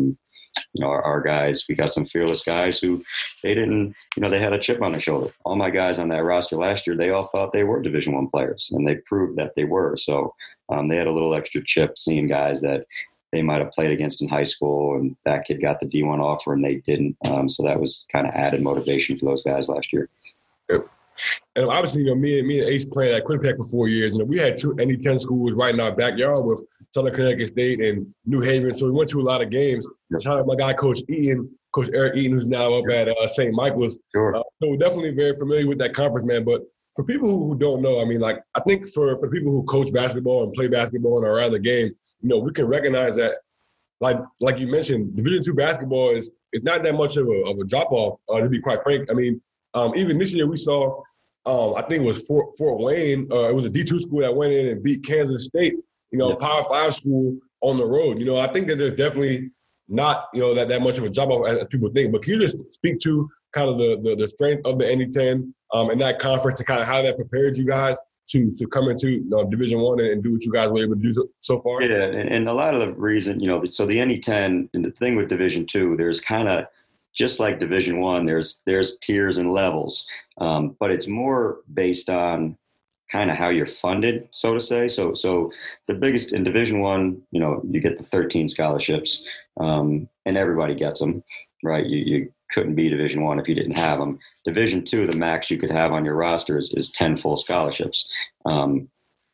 our guys, we got some fearless guys who they didn't, they had a chip on their shoulder. All my guys on that roster last year, they all thought they were Division I players, and they proved that they were. So they had a little extra chip seeing guys that they might have played against in high school, and that kid got the D1 offer and they didn't. So that was kind of added motivation for those guys last year. Yep. And obviously, me and Ace played at Quinnipiac for 4 years. We had 2 NE10 schools right in our backyard with Southern Connecticut State and New Haven. So we went to a lot of games. Shout out my guy, Coach Eric Eaton, who's now up at St. Michael's. Sure. So we're definitely very familiar with that conference, man. But for people who don't know, I think for people who coach basketball and play basketball and are around the game, we can recognize that, like you mentioned, Division II basketball is not that much of a drop-off, to be quite frank. Even this year we saw, I think it was Fort Wayne. It was a D2 school that went in and beat Kansas State, Power 5 school on the road. I think that there's definitely not, that much of a drop-off as people think. But can you just speak to kind of the strength of the NE10 and that conference, and kind of how that prepared you guys to come into Division I and do what you guys were able to do so far? Yeah, and a lot of the reason, so the NE10, and the thing with Division II, there's kind of, just like Division I, there's tiers and levels, but it's more based on kind of how you're funded, so to say. So the biggest in Division I, you get the 13 scholarships, and everybody gets them, right? You couldn't be Division I if you didn't have them. Division II, the max you could have on your roster is 10 full scholarships.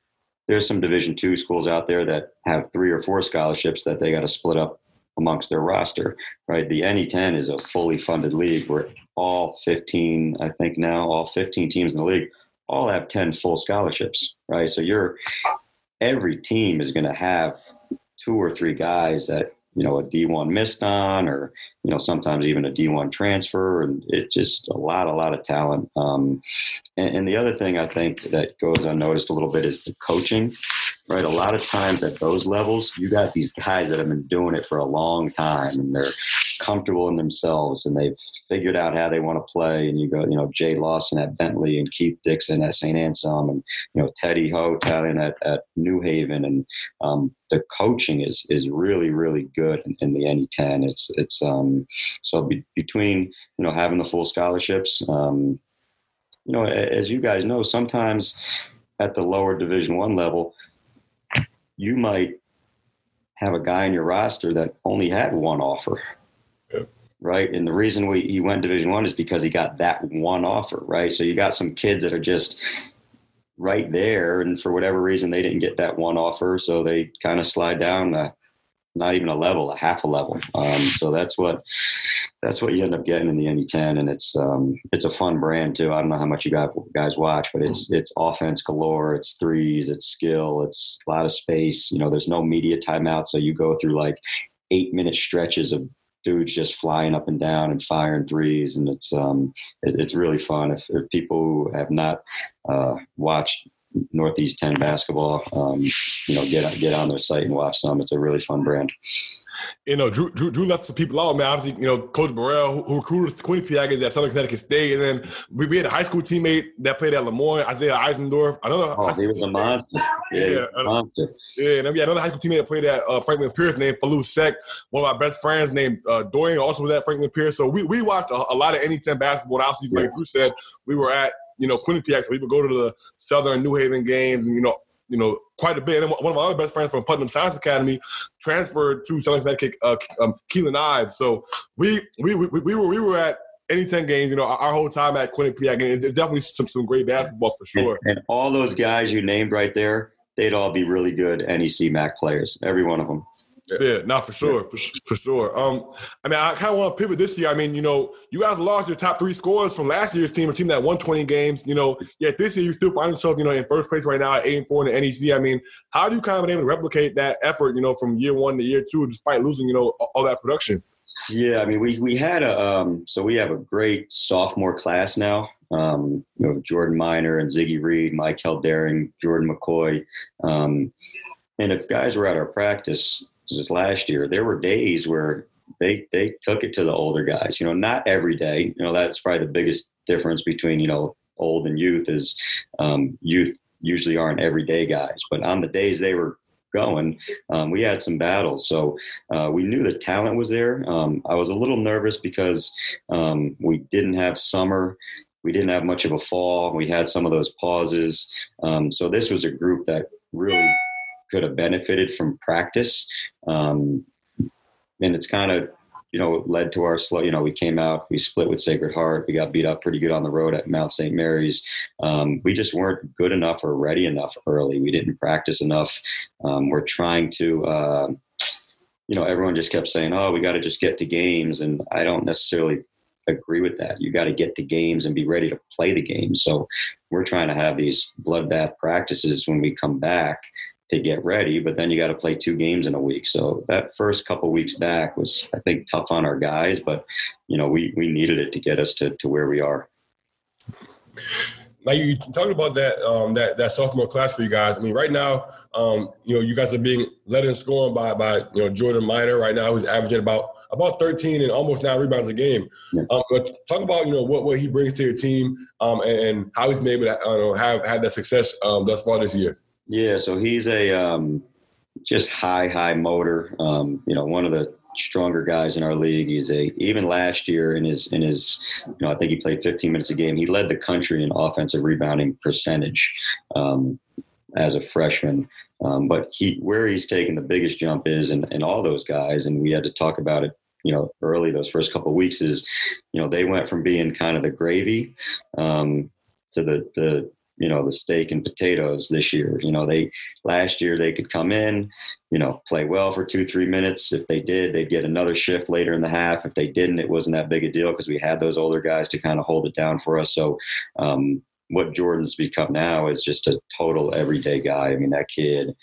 there's some Division II schools out there that have 3 or 4 scholarships that they got to split up amongst their roster, right? The NE10 is a fully funded league where all 15 teams in the league all have 10 full scholarships, right? So every team is going to have 2 or 3 guys that, a D1 missed on, or, sometimes even a D1 transfer, and it's just a lot of talent. And the other thing I think that goes unnoticed a little bit is the coaching, right? A lot of times at those levels, you got these guys that have been doing it for a long time, and they're comfortable in themselves, and they've figured out how they want to play. And you go, Jay Lawson at Bentley, and Keith Dixon at St. Anselm, and, Teddy Ho Italian at New Haven. And the coaching is really, really good in the NE10. It's so between, having the full scholarships, as you guys know, sometimes at the lower Division I level, you might have a guy in your roster that only had one offer. Right. And the reason he went Division I is because he got that one offer. Right. So you got some kids that are just right there, and for whatever reason, they didn't get that one offer. So they kind of slide down not even a level, a half a level. So that's what you end up getting in the NE10. And it's a fun brand too. I don't know how much you guys watch, but it's offense galore. It's threes, it's skill, it's a lot of space. There's no media timeout. So you go through like 8-minute stretches of dudes just flying up and down and firing threes. And it's really fun. If people who have not watched Northeast 10 basketball, get on their site and watch some. It's a really fun brand. Drew left some people out, man. Obviously, Coach Burrell, who recruited Quinnipiac at Southern Connecticut State, and then we had a high school teammate that played at Lemoyne, Isaiah Eisendorf. He was a monster. Monster. Yeah, and another high school teammate that played at Franklin Pierce named Falou Sek. One of my best friends named Dorian also was at Franklin Pierce. So we watched a lot of NE10 basketball. And obviously, like Drew said, we were at Quinnipiac, so we would go to the Southern New Haven games, and quite a bit. And one of my other best friends from Putnam Science Academy transferred to Southern Connecticut, Keelan Ives. So we were at NE10 games, our whole time at Quinnipiac, and it's definitely some great basketball for sure. And all those guys you named right there, they'd all be really good NEC MAC players, every one of them. Yeah, not for sure, for sure. I kind of want to pivot this year. You guys lost your top 3 scorers from last year's team, a team that won 20 games. Yet this year you still find yourself, in first place right now at 8-4 in the NEC. How do you kind of been able to replicate that effort, from year 1 to year 2, despite losing, all that production? Yeah, we had we have a great sophomore class now. Jordan Miner and Ziggy Reed, Mike Heldering, Jordan McCoy. And if guys were at our practice this last year, there were days where they took it to the older guys, not every day. That's probably the biggest difference between, old and youth is youth usually aren't everyday guys, but on the days they were going, we had some battles. So we knew the talent was there. I was a little nervous because we didn't have summer. We didn't have much of a fall. We had some of those pauses. So this was a group that really could have benefited from practice. And it's kind of, led to our slow, we came out, we split with Sacred Heart. We got beat up pretty good on the road at Mount St. Mary's. We just weren't good enough or ready enough early. We didn't practice enough. We're trying to, everyone just kept saying, oh, we got to just get to games. And I don't necessarily agree with that. You got to get to games and be ready to play the game. So we're trying to have these bloodbath practices when we come back to get ready, but then you got to play 2 games in a week. So that first couple of weeks back was, I think, tough on our guys, but we needed it to get us to where we are. Now you talking about that sophomore class for you guys. Right now, you guys are being led in scoring by Jordan Miner right now, who's averaging about 13 and almost 9 rebounds a game. Yeah. Talk about what he brings to your team and how he's been able to have had that success thus far this year. Yeah, so he's a just high motor. One of the stronger guys in our league. Even last year in his I think he played 15 minutes a game. He led the country in offensive rebounding percentage as a freshman. But where he's taken the biggest jump is, and all those guys, and we had to talk about it, early those first couple of weeks, is, they went from being kind of the gravy to the the steak and potatoes this year. Last year they could come in, play well for 2-3 minutes. If they did, they'd get another shift later in the half. If they didn't, it wasn't that big a deal because we had those older guys to kind of hold it down for us. So what Jordan's become now is just a total everyday guy. I mean, that kid,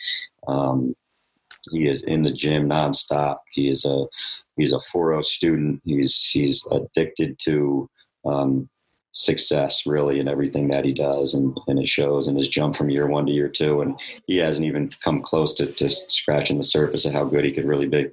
he is in the gym nonstop. He's a 4.0 student. He's addicted to success really in everything that he does, and it shows in his jump from year 1 to year 2. And he hasn't even come close to scratching the surface of how good he could really be.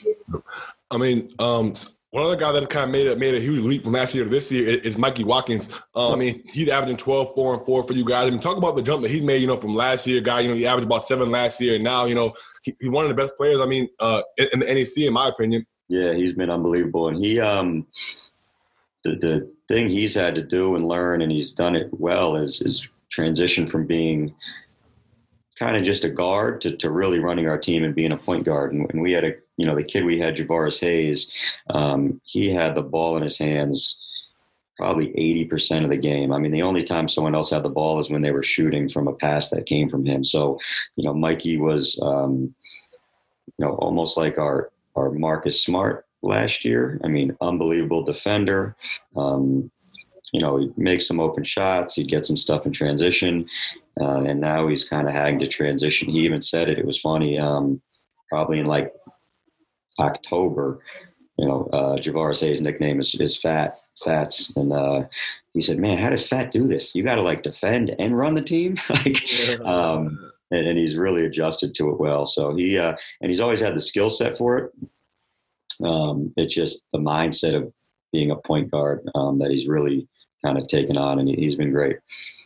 I mean, one other guy that kind of made a huge leap from last year to this year is Mikey Watkins. I mean, he's averaging 12, 4, and 4 for you guys. I mean, talk about the jump that he's made, from last year. Guy, he averaged about 7 last year, and now, he's one of the best players. I mean, in the NEC, in my opinion. Yeah, he's been unbelievable, and he the thing he's had to do and learn, and he's done it well, is transition from being kind of just a guard to really running our team and being a point guard. And we had the kid we had, Javaris Hayes, he had the ball in his hands probably 80% of the game. I mean, the only time someone else had the ball is when they were shooting from a pass that came from him. So, Mikey was, almost like our Marcus Smart last year. I mean, unbelievable defender. He makes some open shots. He gets some stuff in transition. And now he's kind of having to transition. He even said it. It was funny. Probably in like October, Javaris Hayes' nickname is Fats. And he said, man, how does Fat do this? You got to defend and run the team. And he's really adjusted to it well. So and he's always had the skill set for it. It's just the mindset of being a point guard that he's really kind of taken on, and he's been great.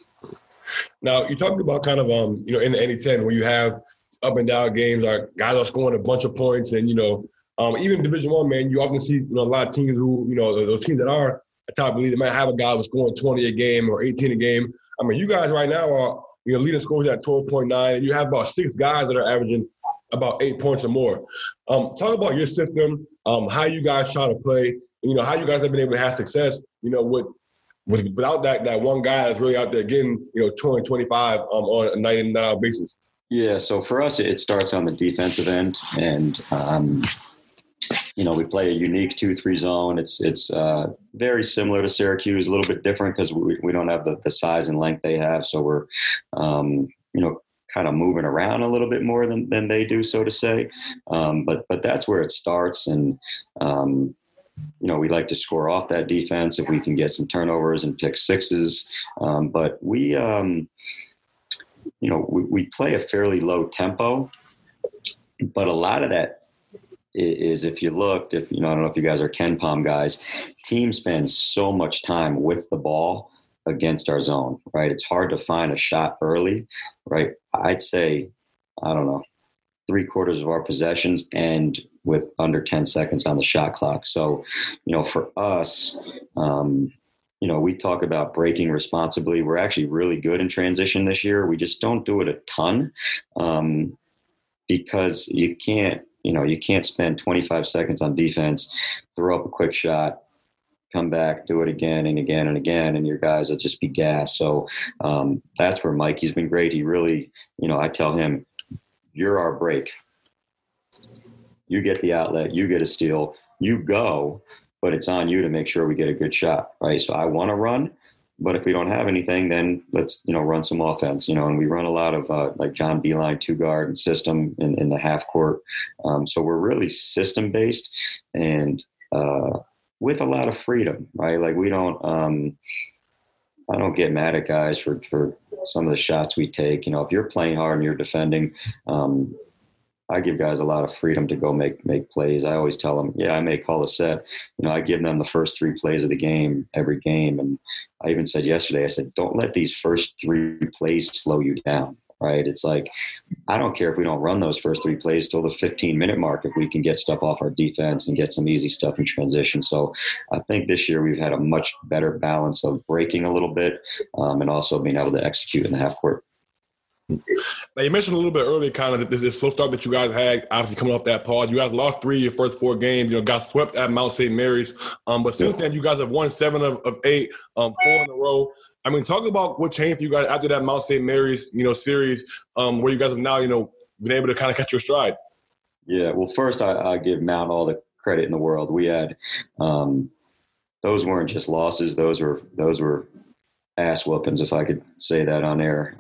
Now, you talked about kind of, in the NE10 where you have up and down games, guys are scoring a bunch of points, and, even Division I, man, you often see, a lot of teams who, those teams that are a top league, they might have a guy who's scoring 20 a game or 18 a game. I mean, you guys right now are, leading scores at 12.9, and you have about 6 guys that are averaging about 8 points or more. Talk about your system, how you guys try to play, how you guys have been able to have success, without that one guy that's really out there getting, 20, 25 on a night in, night out basis. Yeah, so for us, it starts on the defensive end, and we play a unique 2-3 zone. It's very similar to Syracuse, a little bit different because we don't have the size and length they have, so we're kind of moving around a little bit more than they do, so to say. But that's where it starts. And, we like to score off that defense if we can get some turnovers and pick sixes. But we play a fairly low tempo, but a lot of that is if you looked, I don't know if you guys are KenPom guys, teams spend so much time with the ball against our zone, right? It's hard to find a shot early, right? I'd say, 3/4 of our possessions end with under 10 seconds on the shot clock. So, for us, we talk about breaking responsibly. We're actually really good in transition this year. We just don't do it a ton because you can't spend 25 seconds on defense, throw up a quick shot, come back, do it again and again and again, and your guys will just be gassed. So that's where Mikey's been great. He really, I tell him, you're our break. You get the outlet, you get a steal, you go, but it's on you to make sure we get a good shot, right? So I want to run, but if we don't have anything, then let's, run some offense, and we run a lot of like John Beilein 2-guard system in the half court. So we're really system based and with a lot of freedom, right? Like we don't, I don't get mad at guys for some of the shots we take. If you're playing hard and you're defending, I give guys a lot of freedom to go make plays. I always tell them, I may call a set. I give them the first 3 plays of the game every game. And I even said yesterday, I said, don't let these first 3 plays slow you down, right? It's like, I don't care if we don't run those first 3 plays till the 15-minute mark if we can get stuff off our defense and get some easy stuff in transition. So I think this year we've had a much better balance of breaking a little bit and also being able to execute in the half court. Now, you mentioned a little bit earlier kind of this slow start that you guys had, obviously coming off that pause. You guys lost 3 of your first 4 games, got swept at Mount St. Mary's. But since then, you guys have won 7 of 8, 4 in a row. I mean, talk about what changed for you guys after that Mount St. Mary's, series, where you guys have now, been able to kind of catch your stride. Yeah, well, first I give Mount all the credit in the world. We had those weren't just losses; those were ass whoopings, if I could say that on air.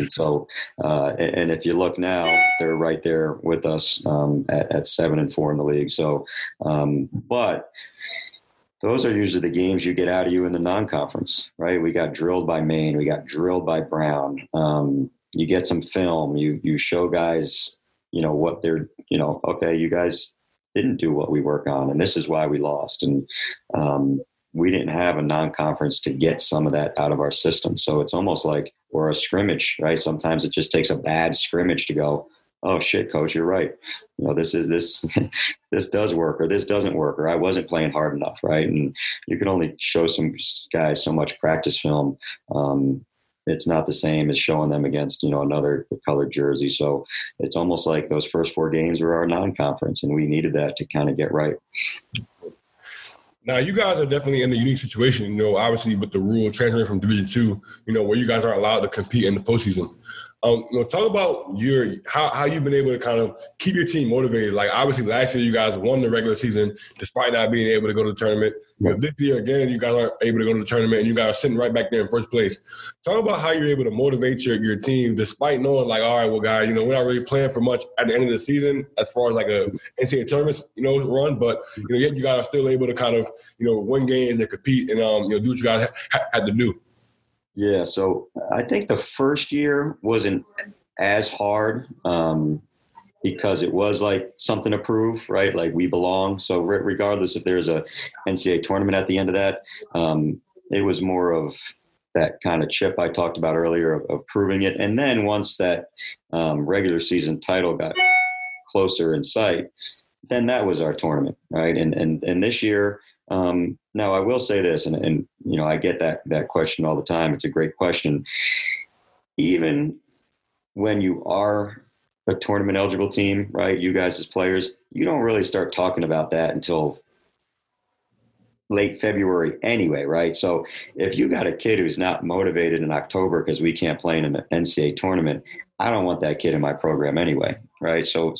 And if you look now, they're right there with us at 7-4 in the league. So, but those are usually the games you get out of you in the non-conference, right? We got drilled by Maine. We got drilled by Brown. You get some film. You show guys, what they're, okay, you guys didn't do what we work on, and this is why we lost. And we didn't have a non-conference to get some of that out of our system. So it's almost like we're a scrimmage, right? Sometimes it just takes a bad scrimmage to go, oh shit, coach, you're right. This does work, or this doesn't work, or I wasn't playing hard enough, right? And you can only show some guys so much practice film. It's not the same as showing them against, another colored jersey. So it's almost like those first 4 games were our non-conference, and we needed that to kind of get right. Now, you guys are definitely in a unique situation, obviously with the rule transferring from Division II, where you guys aren't allowed to compete in the postseason. Talk about how you've been able to kind of keep your team motivated. Like, obviously, last year you guys won the regular season despite not being able to go to the tournament. This year, again, you guys aren't able to go to the tournament, and you guys are sitting right back there in first place. Talk about how you're able to motivate your team despite knowing, like, all right, well, guys, we're not really playing for much at the end of the season as far as like a NCAA tournament, run, but yet you guys are still able to kind of win games and compete and do what you guys had to do. Yeah, so I think the first year wasn't as hard because it was like something to prove, right? Like we belong. So regardless if there's a NCAA tournament at the end of that, it was more of that kind of chip I talked about earlier of proving it. And then once that regular season title got closer in sight, then that was our tournament, right? And this year, now I will say this, and I get that question all the time. It's a great question. Even when you are a tournament eligible team, right? You guys as players, you don't really start talking about that until late February anyway, right? So if you got a kid who's not motivated in October because we can't play in an NCAA tournament, I don't want that kid in my program anyway, right? So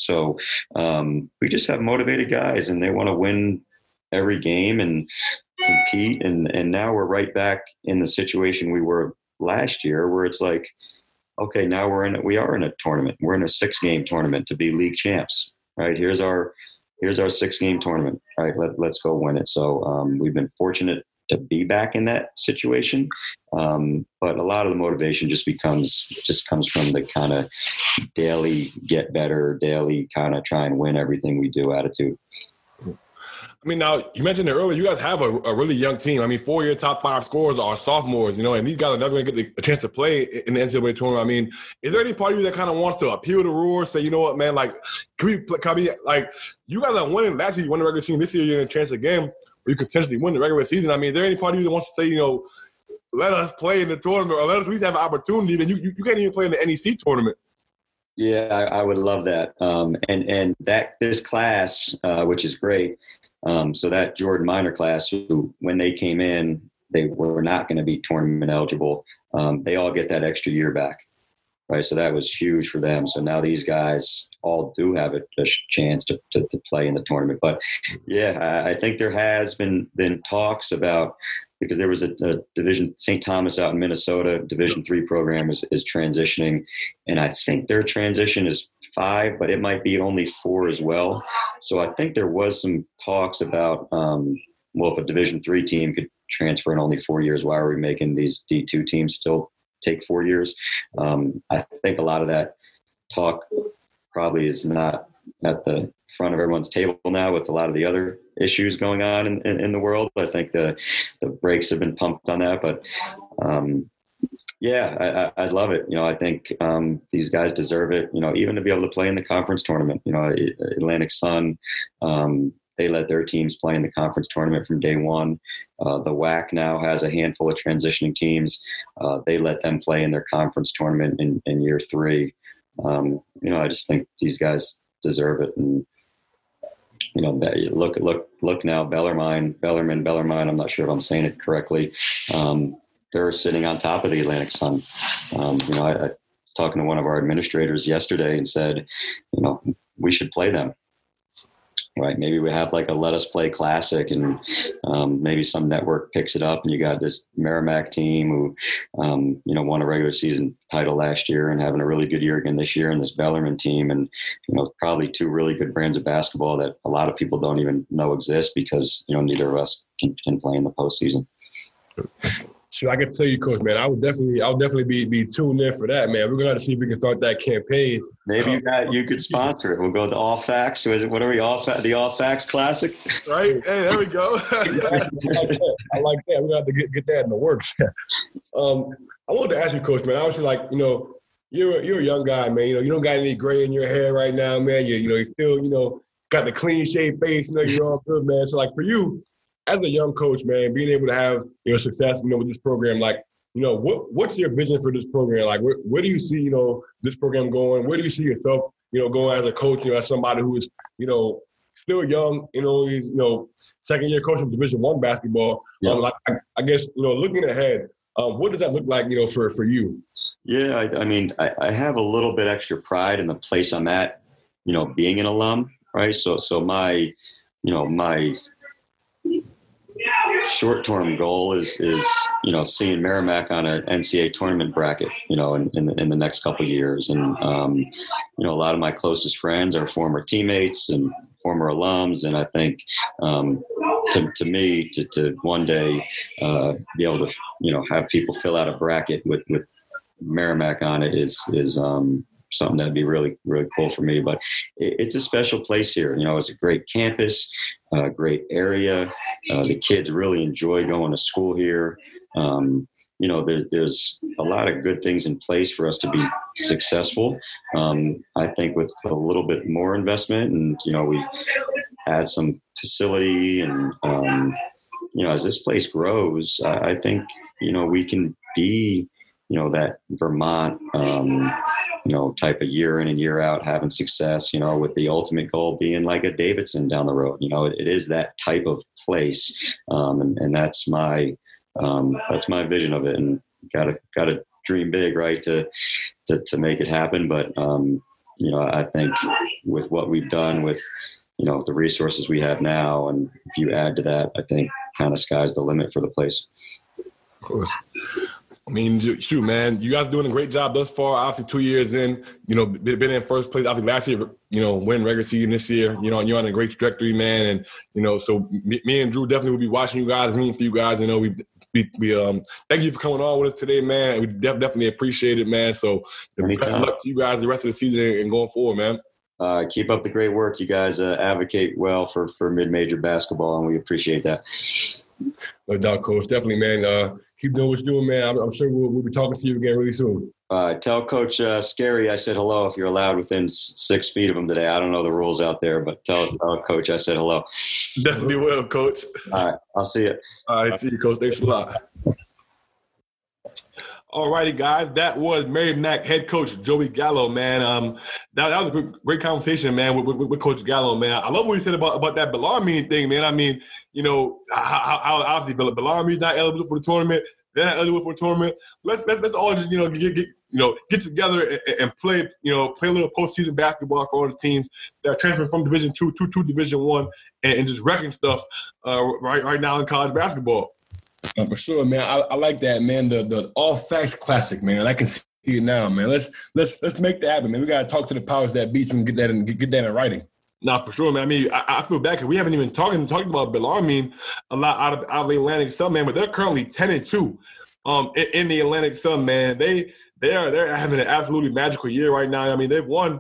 we just have motivated guys, and they want to win every game and compete. And now we're right back in the situation we were last year, where it's like, okay, now we are in a tournament. We're in a 6-game tournament to be league champs, right? Here's our 6-game tournament, right? Let's go win it. So we've been fortunate to be back in that situation. But a lot of the motivation just comes from the kind of daily get better, daily kind of try and win everything we do attitude. I mean, now, you mentioned it earlier, you guys have a really young team. I mean, 4 of your top 5 scorers are sophomores, and these guys are never going to get a chance to play in the NCAA tournament. I mean, is there any part of you that kind of wants to appeal to Roar, say, you know what, man, like, can we, like, you guys are winning. Last year, you won the regular season. This year, you're in a chance again where you could potentially win the regular season. I mean, is there any part of you that wants to say, let us play in the tournament, or let us at least have an opportunity? Then you can't even play in the NEC tournament. Yeah, I would love that. And that this class, which is great, so that Jordan Minor class, who when they came in, they were not going to be tournament eligible. They all get that extra year back, right? So that was huge for them. So now these guys all do have a chance to play in the tournament. But yeah, I think there has been talks about, because there was a division, St. Thomas out in Minnesota, Division III program is transitioning. And I think their transition is 5, but it might be only 4 as well. So I think there was some talks about, if a Division III team could transfer in only 4 years, why are we making these D2 teams still take 4 years? I think a lot of that talk probably is not at the front of everyone's table now with a lot of the other issues going on in the world. I think the brakes have been pumped on that, but yeah, I love it. I think these guys deserve it, even to be able to play in the conference tournament. Atlantic Sun, they let their teams play in the conference tournament from day one. The WAC now has a handful of transitioning teams. They let them play in their conference tournament in year 3. I just think these guys deserve it. And, look now, Bellarmine, I'm not sure if I'm saying it correctly. they're sitting on top of the Atlantic Sun. I was talking to one of our administrators yesterday and said, we should play them. Right. Maybe we have like a Let Us Play Classic, and maybe some network picks it up, and you got this Merrimack team who, won a regular season title last year and having a really good year again this year, and this Bellarmine team, and, probably two really good brands of basketball that a lot of people don't even know exist because, neither of us can play in the postseason. Sure, I can tell you, Coach, man, I'll definitely be tuned in for that, man. We're going to see if we can start that campaign. Maybe you could sponsor it. We'll go to All Facts. What are we, the All Facts Classic? Right? Hey, there we go. I like that. We're going to have to get that in the works. I wanted to ask you, Coach, man, I was like, you're a young guy, man. You don't got any gray in your hair right now, man. You still, got the clean shaved face. You're all good, man. So, like, for you, as a young coach, man, being able to have success, with this program, like, what's your vision for this program? Like, where do you see, this program going? Where do you see yourself, going as a coach, as somebody who is, still young, he's, second year coach of Division I basketball. Yeah. I guess, looking ahead, what does that look like, for you? Yeah, I have a little bit extra pride in the place I'm at, being an alum, right? So my short-term goal is seeing Merrimack on an NCAA tournament bracket, in the next couple of years. And, a lot of my closest friends are former teammates and former alums. And I think, to me, to one day be able to, have people fill out a bracket with Merrimack on it is something that'd be really, really cool for me. But it's a special place here. It's a great campus, a great area. The kids really enjoy going to school here. There's a lot of good things in place for us to be successful. I think with a little bit more investment, and, we add some facility, and, as this place grows, I think, we can be, that Vermont, type of year in and year out having success, with the ultimate goal being like a Davidson down the road. It is that type of place. And that's my vision of it, and gotta dream big, right, to make it happen. But, I think with what we've done with, the resources we have now, and if you add to that, I think kind of sky's the limit for the place. Of course. Shoot, man, you guys are doing a great job thus far. Obviously, 2 years in, been in first place. Obviously, last year, win regular season. This year, you're on a great trajectory, man. And, so me and Drew definitely will be watching you guys, rooting for you guys. We thank you for coming on with us today, man. We definitely appreciate it, man. So best of luck to you guys the rest of the season and going forward, man. Keep up the great work. You guys advocate well for mid-major basketball, and we appreciate that. No doubt, Coach. Definitely, man. Keep doing what you're doing, man. I'm sure we'll be talking to you again really soon. Tell Coach Scary I said hello if you're allowed within 6 feet of him today. I don't know the rules out there, but tell Coach I said hello. Definitely will, Coach. All right. I'll see you. All right. See you, Coach. Thanks a lot. All righty, guys. That was Merrimack head coach Joey Gallo, man. That was a great conversation, man, with Coach Gallo, man. I love what he said about that Bellarmine thing, man. How obviously Bellarmine's not eligible for the tournament. They're not eligible for the tournament. Let's all just get together and play play a little postseason basketball for all the teams that are transferring from Division II to Division I and just wrecking stuff right now in college basketball. For sure, man. I like that, man. The All Facts Classic, man. I can see it now, man. Let's make that happen, man. We gotta talk to the powers that be and get that in writing. Nah, for sure, man. I feel bad because we haven't even talked about Bellarmine a lot out of the Atlantic Sun, man. But they're currently 10-2 in the Atlantic Sun, man. They're having an absolutely magical year right now. They've won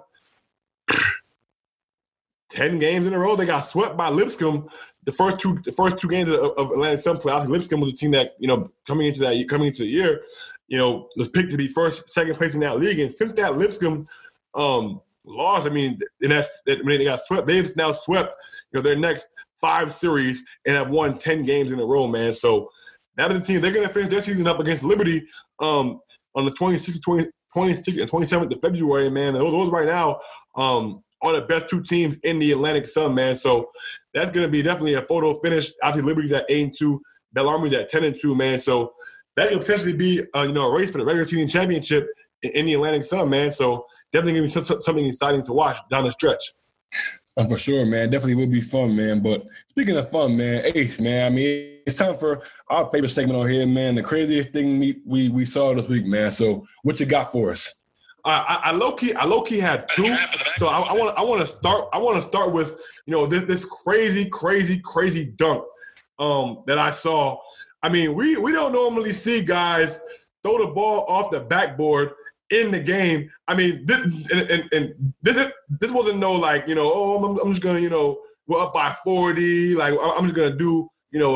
10 games in a row. They got swept by Lipscomb. The first two games of Atlantic Sun play, obviously Lipscomb was a team that, coming into the year, was picked to be second place in that league. And since that Lipscomb lost, and they got swept, they've now swept, their next 5 series and have won 10 games in a row, man. So that is the team. They're going to finish their season up against Liberty on the 26th and 27th of February, man. Those right now are the best 2 teams in the Atlantic Sun, man. So that's going to be definitely a photo finish. Obviously, Liberty's at 8-2. Bellarmine's at 10-2, man. So that could potentially be a race for the regular season championship in the Atlantic Sun, man. So definitely going to be something exciting to watch down the stretch. For sure, man. Definitely will be fun, man. But speaking of fun, man, Ace, man, I mean, it's time for our favorite segment on here, man. The craziest thing we saw this week, man. So what you got for us? I low key have two. So I want to start with this crazy dunk that I saw. I mean, we don't normally see guys throw the ball off the backboard in the game. I mean, this wasn't no like, I'm just gonna, we're up by 40. Like I'm just gonna do,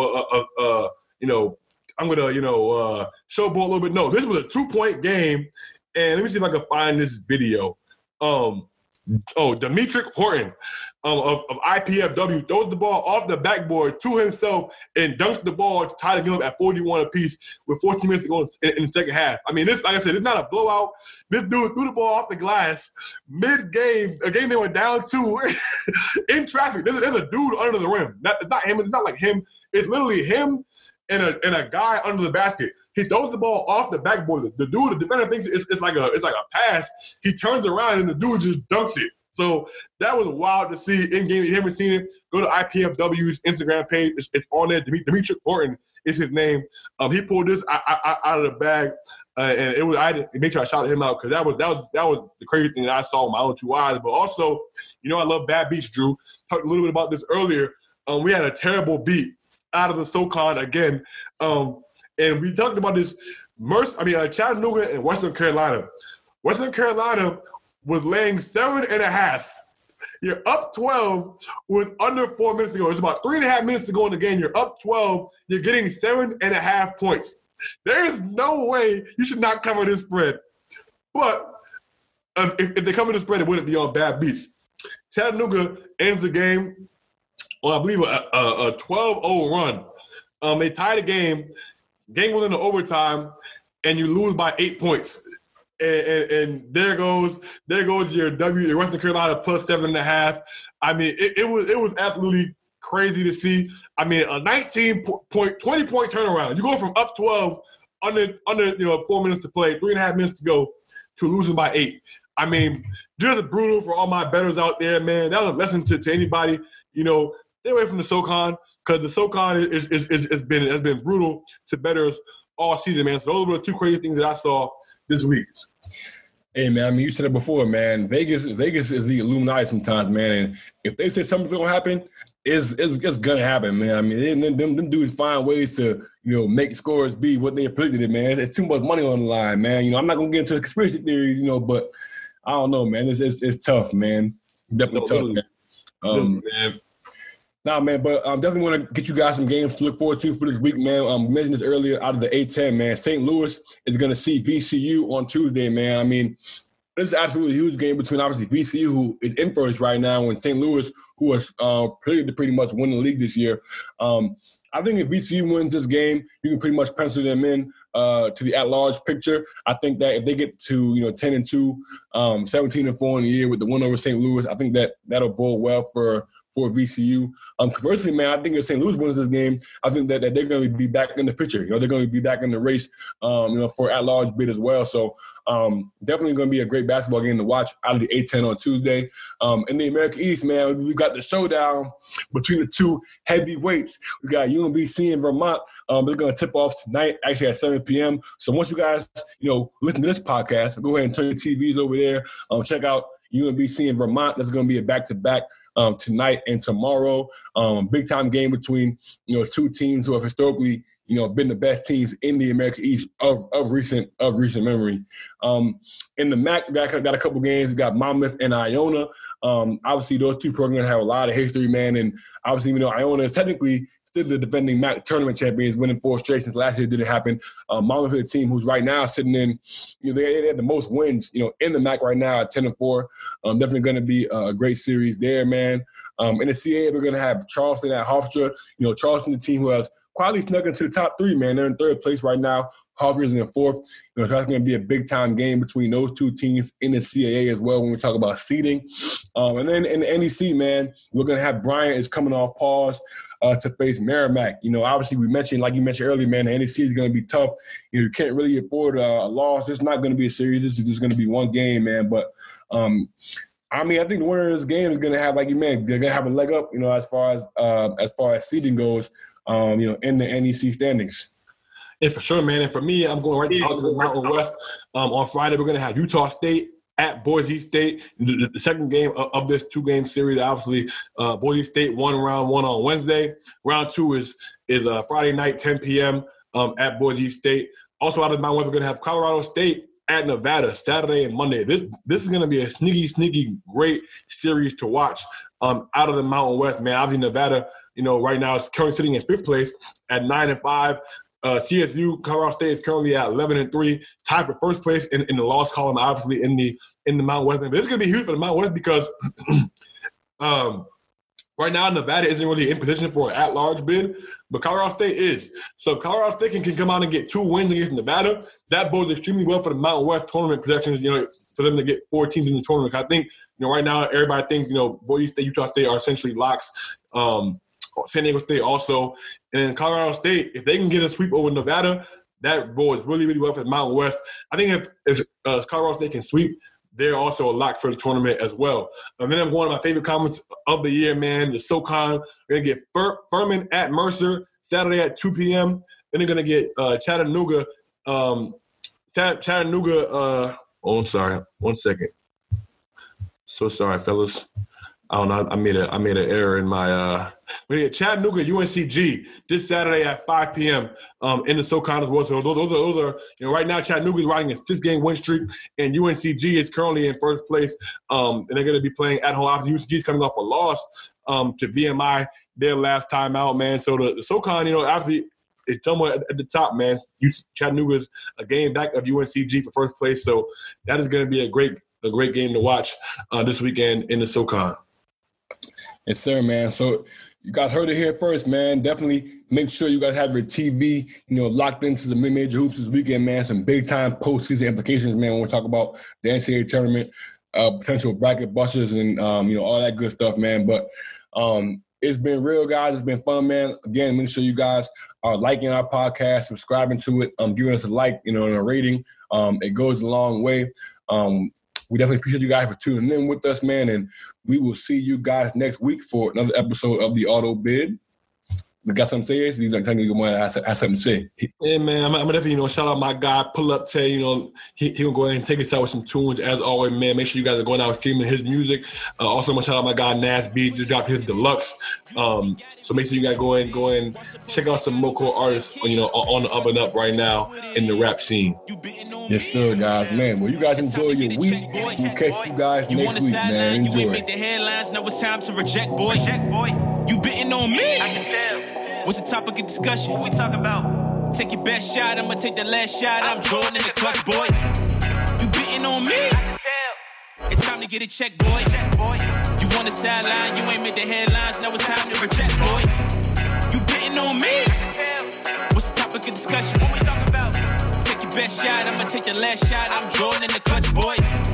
I'm gonna, showboat a little bit. No, this was a 2-point game. And let me see if I can find this video. Demetric Horton of IPFW throws the ball off the backboard to himself and dunks the ball to tie the game up at 41 apiece with 14 minutes to go in the second half. I mean, this, like I said, it's not a blowout. This dude threw the ball off the glass mid-game, a game they went down 2 in traffic. There's a dude under the rim. It's not him. It's not like him. It's literally him and a guy under the basket. He throws the ball off the backboard. The defender thinks it's like a pass. He turns around and the dude just dunks it. So that was wild to see in game. If you haven't seen it, go to IPFW's Instagram page. It's on there. Demetric Horton is his name. He pulled this out of the bag, and it was. I had to make sure I shouted him out because that was the crazy thing that I saw with my own 2 eyes. But also, I love bad beats. Drew talked a little bit about this earlier. We had a terrible beat out of the SoCon again. And we talked about this, Chattanooga and Western Carolina. Western Carolina was laying 7.5. You're up 12 with under 4 minutes to go. It's about 3.5 minutes to go in the game. You're up 12. You're getting 7.5 points. There is no way you should not cover this spread. But if they cover the spread, it wouldn't be on bad beats. Chattanooga ends the game on, I believe, a 12-0 run. They tie the game. Game goes into overtime, and you lose by 8 points. And there goes your Western Carolina plus 7.5. I mean, it was absolutely crazy to see. I mean, a 20-point turnaround. You go from up 12 under 4 minutes to play, 3.5 minutes to go, to losing by 8. I mean, just brutal for all my bettors out there, man. That was a lesson to anybody. Stay away from the SoCon because the SoCon has been brutal to bettors all season, man. So those were the 2 crazy things that I saw this week. Hey, man, I mean, you said it before, man. Vegas is the Illuminati sometimes, man. And if they say something's going to happen, it's going to happen, man. I mean, them dudes find ways to, make scores be what they predicted, man. It's too much money on the line, man. I'm not going to get into conspiracy theories, but I don't know, man. It's tough, man. Definitely tough, man. Nah, man, but I definitely want to get you guys some games to look forward to for this week, man. I mentioned this earlier out of the A-10, man. St. Louis is going to see VCU on Tuesday, man. I mean, this is absolutely a huge game between, obviously, VCU, who is in first right now, and St. Louis, who has pretty much won the league this year. I think if VCU wins this game, you can pretty much pencil them in to the at-large picture. I think that if they get to 10-2, 17-4 in the year with the win over St. Louis, I think that'll bode well for VCU. Conversely, man, I think if St. Louis wins this game, I think that they're going to be back in the picture. They're going to be back in the race, for at-large bid as well. So definitely going to be a great basketball game to watch out of the A-10 on Tuesday. In the American East, man, we've got the showdown between the 2 heavyweights. We got UMBC and Vermont. They're going to tip off tonight, actually at 7 p.m. So once you guys, listen to this podcast, go ahead and turn your TVs over there. Check out UMBC and Vermont. There's going to be a back-to-back tonight and tomorrow. Big time game between 2 teams who have historically been the best teams in the American East of recent memory. In the MAC, we got a couple games. We got Monmouth and Iona. Obviously, those 2 programs have a lot of history, man. And obviously, Iona is technically still the defending MAC tournament champions, winning 4 straight since last year. It didn't happen. Monmouth is a team who's right now sitting in, they had the most wins, in the MAC right now at 10-4. Definitely going to be a great series there, man. In the CAA, we're going to have Charleston at Hofstra. Charleston, the team who has quietly snuck into the top 3, man. They're in 3rd place right now. Huskers in the fourth. You know, so that's going to be a big-time game between those two teams in the CAA as well when we talk about seeding. And then in the NEC, man, we're going to have Bryant is coming off pause to face Merrimack. You know, obviously we mentioned, like you mentioned earlier, man, the NEC is going to be tough. You can't really afford a loss. It's not going to be a series. This is just going to be one game, man. But, I mean, I think the winner of this game is going to have, like you mentioned, they're going to have a leg up, you know, as far as seeding goes, you know, in the NEC standings. Yeah, for sure, man. And for me, I'm going right out to the Mountain West. On Friday, we're going to have Utah State at Boise State. The second game of this two-game series, obviously, Boise State won round one on Wednesday. Round two is Friday night, 10 p.m. At Boise State. Also out of the Mountain West, we're going to have Colorado State at Nevada Saturday and Monday. This is going to be a sneaky, great series to watch out of the Mountain West, man. Obviously, Nevada, you know, right now is currently sitting in fifth place at 9-5. CSU, Colorado State is currently at 11-3, tied for first place in the loss column, obviously in the Mountain West. But it's going to be huge for the Mountain West because right now Nevada isn't really in position for an at-large bid, but Colorado State is. So if Colorado State can come out and get 2 wins against Nevada, that bodes extremely well for the Mountain West tournament projections, you know, for them to get 4 teams in the tournament. I think, you know, right now everybody thinks, you know, Boise State, Utah State are essentially locks. San Diego State also. And then Colorado State, if they can get a sweep over Nevada, that bodes really, really well for the Mountain West. I think if Colorado State can sweep, they're also a lock for the tournament as well. And then I'm going to my favorite conference of the year, man, the SoCon. We're going to get Furman at Mercer Saturday at 2 p.m. Then they're going to get Chattanooga. Oh, I'm sorry. 1 second. So sorry, fellas. I don't know. I made an error in my. We get Chattanooga UNCG this Saturday at 5 p.m. In the SoCon as well. So those are you know, right now Chattanooga is riding a 6-game win streak, and UNCG is currently in first place. And they're going to be playing at home. Obviously, UNCG is coming off a loss to VMI their last time out, man. So the SoCon, you know, obviously it's somewhere at the top, man. Chattanooga's a game back of UNCG for first place. So that is going to be a great game to watch this weekend in the SoCon. Yes, sir, man. So you guys heard it here first, man. Definitely make sure you guys have your TV, you know, locked into the mid-major hoops this weekend, man. Some big-time postseason implications, man, when we talk about the NCAA tournament, potential bracket busters and, you know, all that good stuff, man. But it's been real, guys. It's been fun, man. Again, make sure you guys are liking our podcast, subscribing to it, giving us a like, you know, and a rating. It goes a long way. We definitely appreciate you guys for tuning in with us, man, and we will see you guys next week for another episode of the Auto Bid. You got something to say? These are technically going to have something to say. Yeah, man, I'm definitely, you know, shout out my guy, Pull Up Tay. You know, he'll go ahead and take us out with some tunes as always, man. Make sure you guys are going out streaming his music. Also, I'm going to shout out my guy, Nas B, just dropped his deluxe. So make sure you guys go and check out some local artists, you know, on the up and up right now in the rap scene. Yes, sir, guys. Man, well, you guys enjoy your week. We'll catch you guys next week, man. Enjoy. You ain't make the headlines, now it's time to reject, boy. You betting on me? I can tell. What's the topic of discussion? What we talking about? Take your best shot, I'ma take the last shot. I'm Jordan in the clutch, boy. You betting on me? I can tell. It's time to get a check, boy. You on the sideline, you ain't made the headlines, now it's time to reject, boy. You betting on me? I can tell. What's the topic of discussion? What we talking about? Take your best shot, I'ma take the last shot. I'm Jordan in the clutch, boy.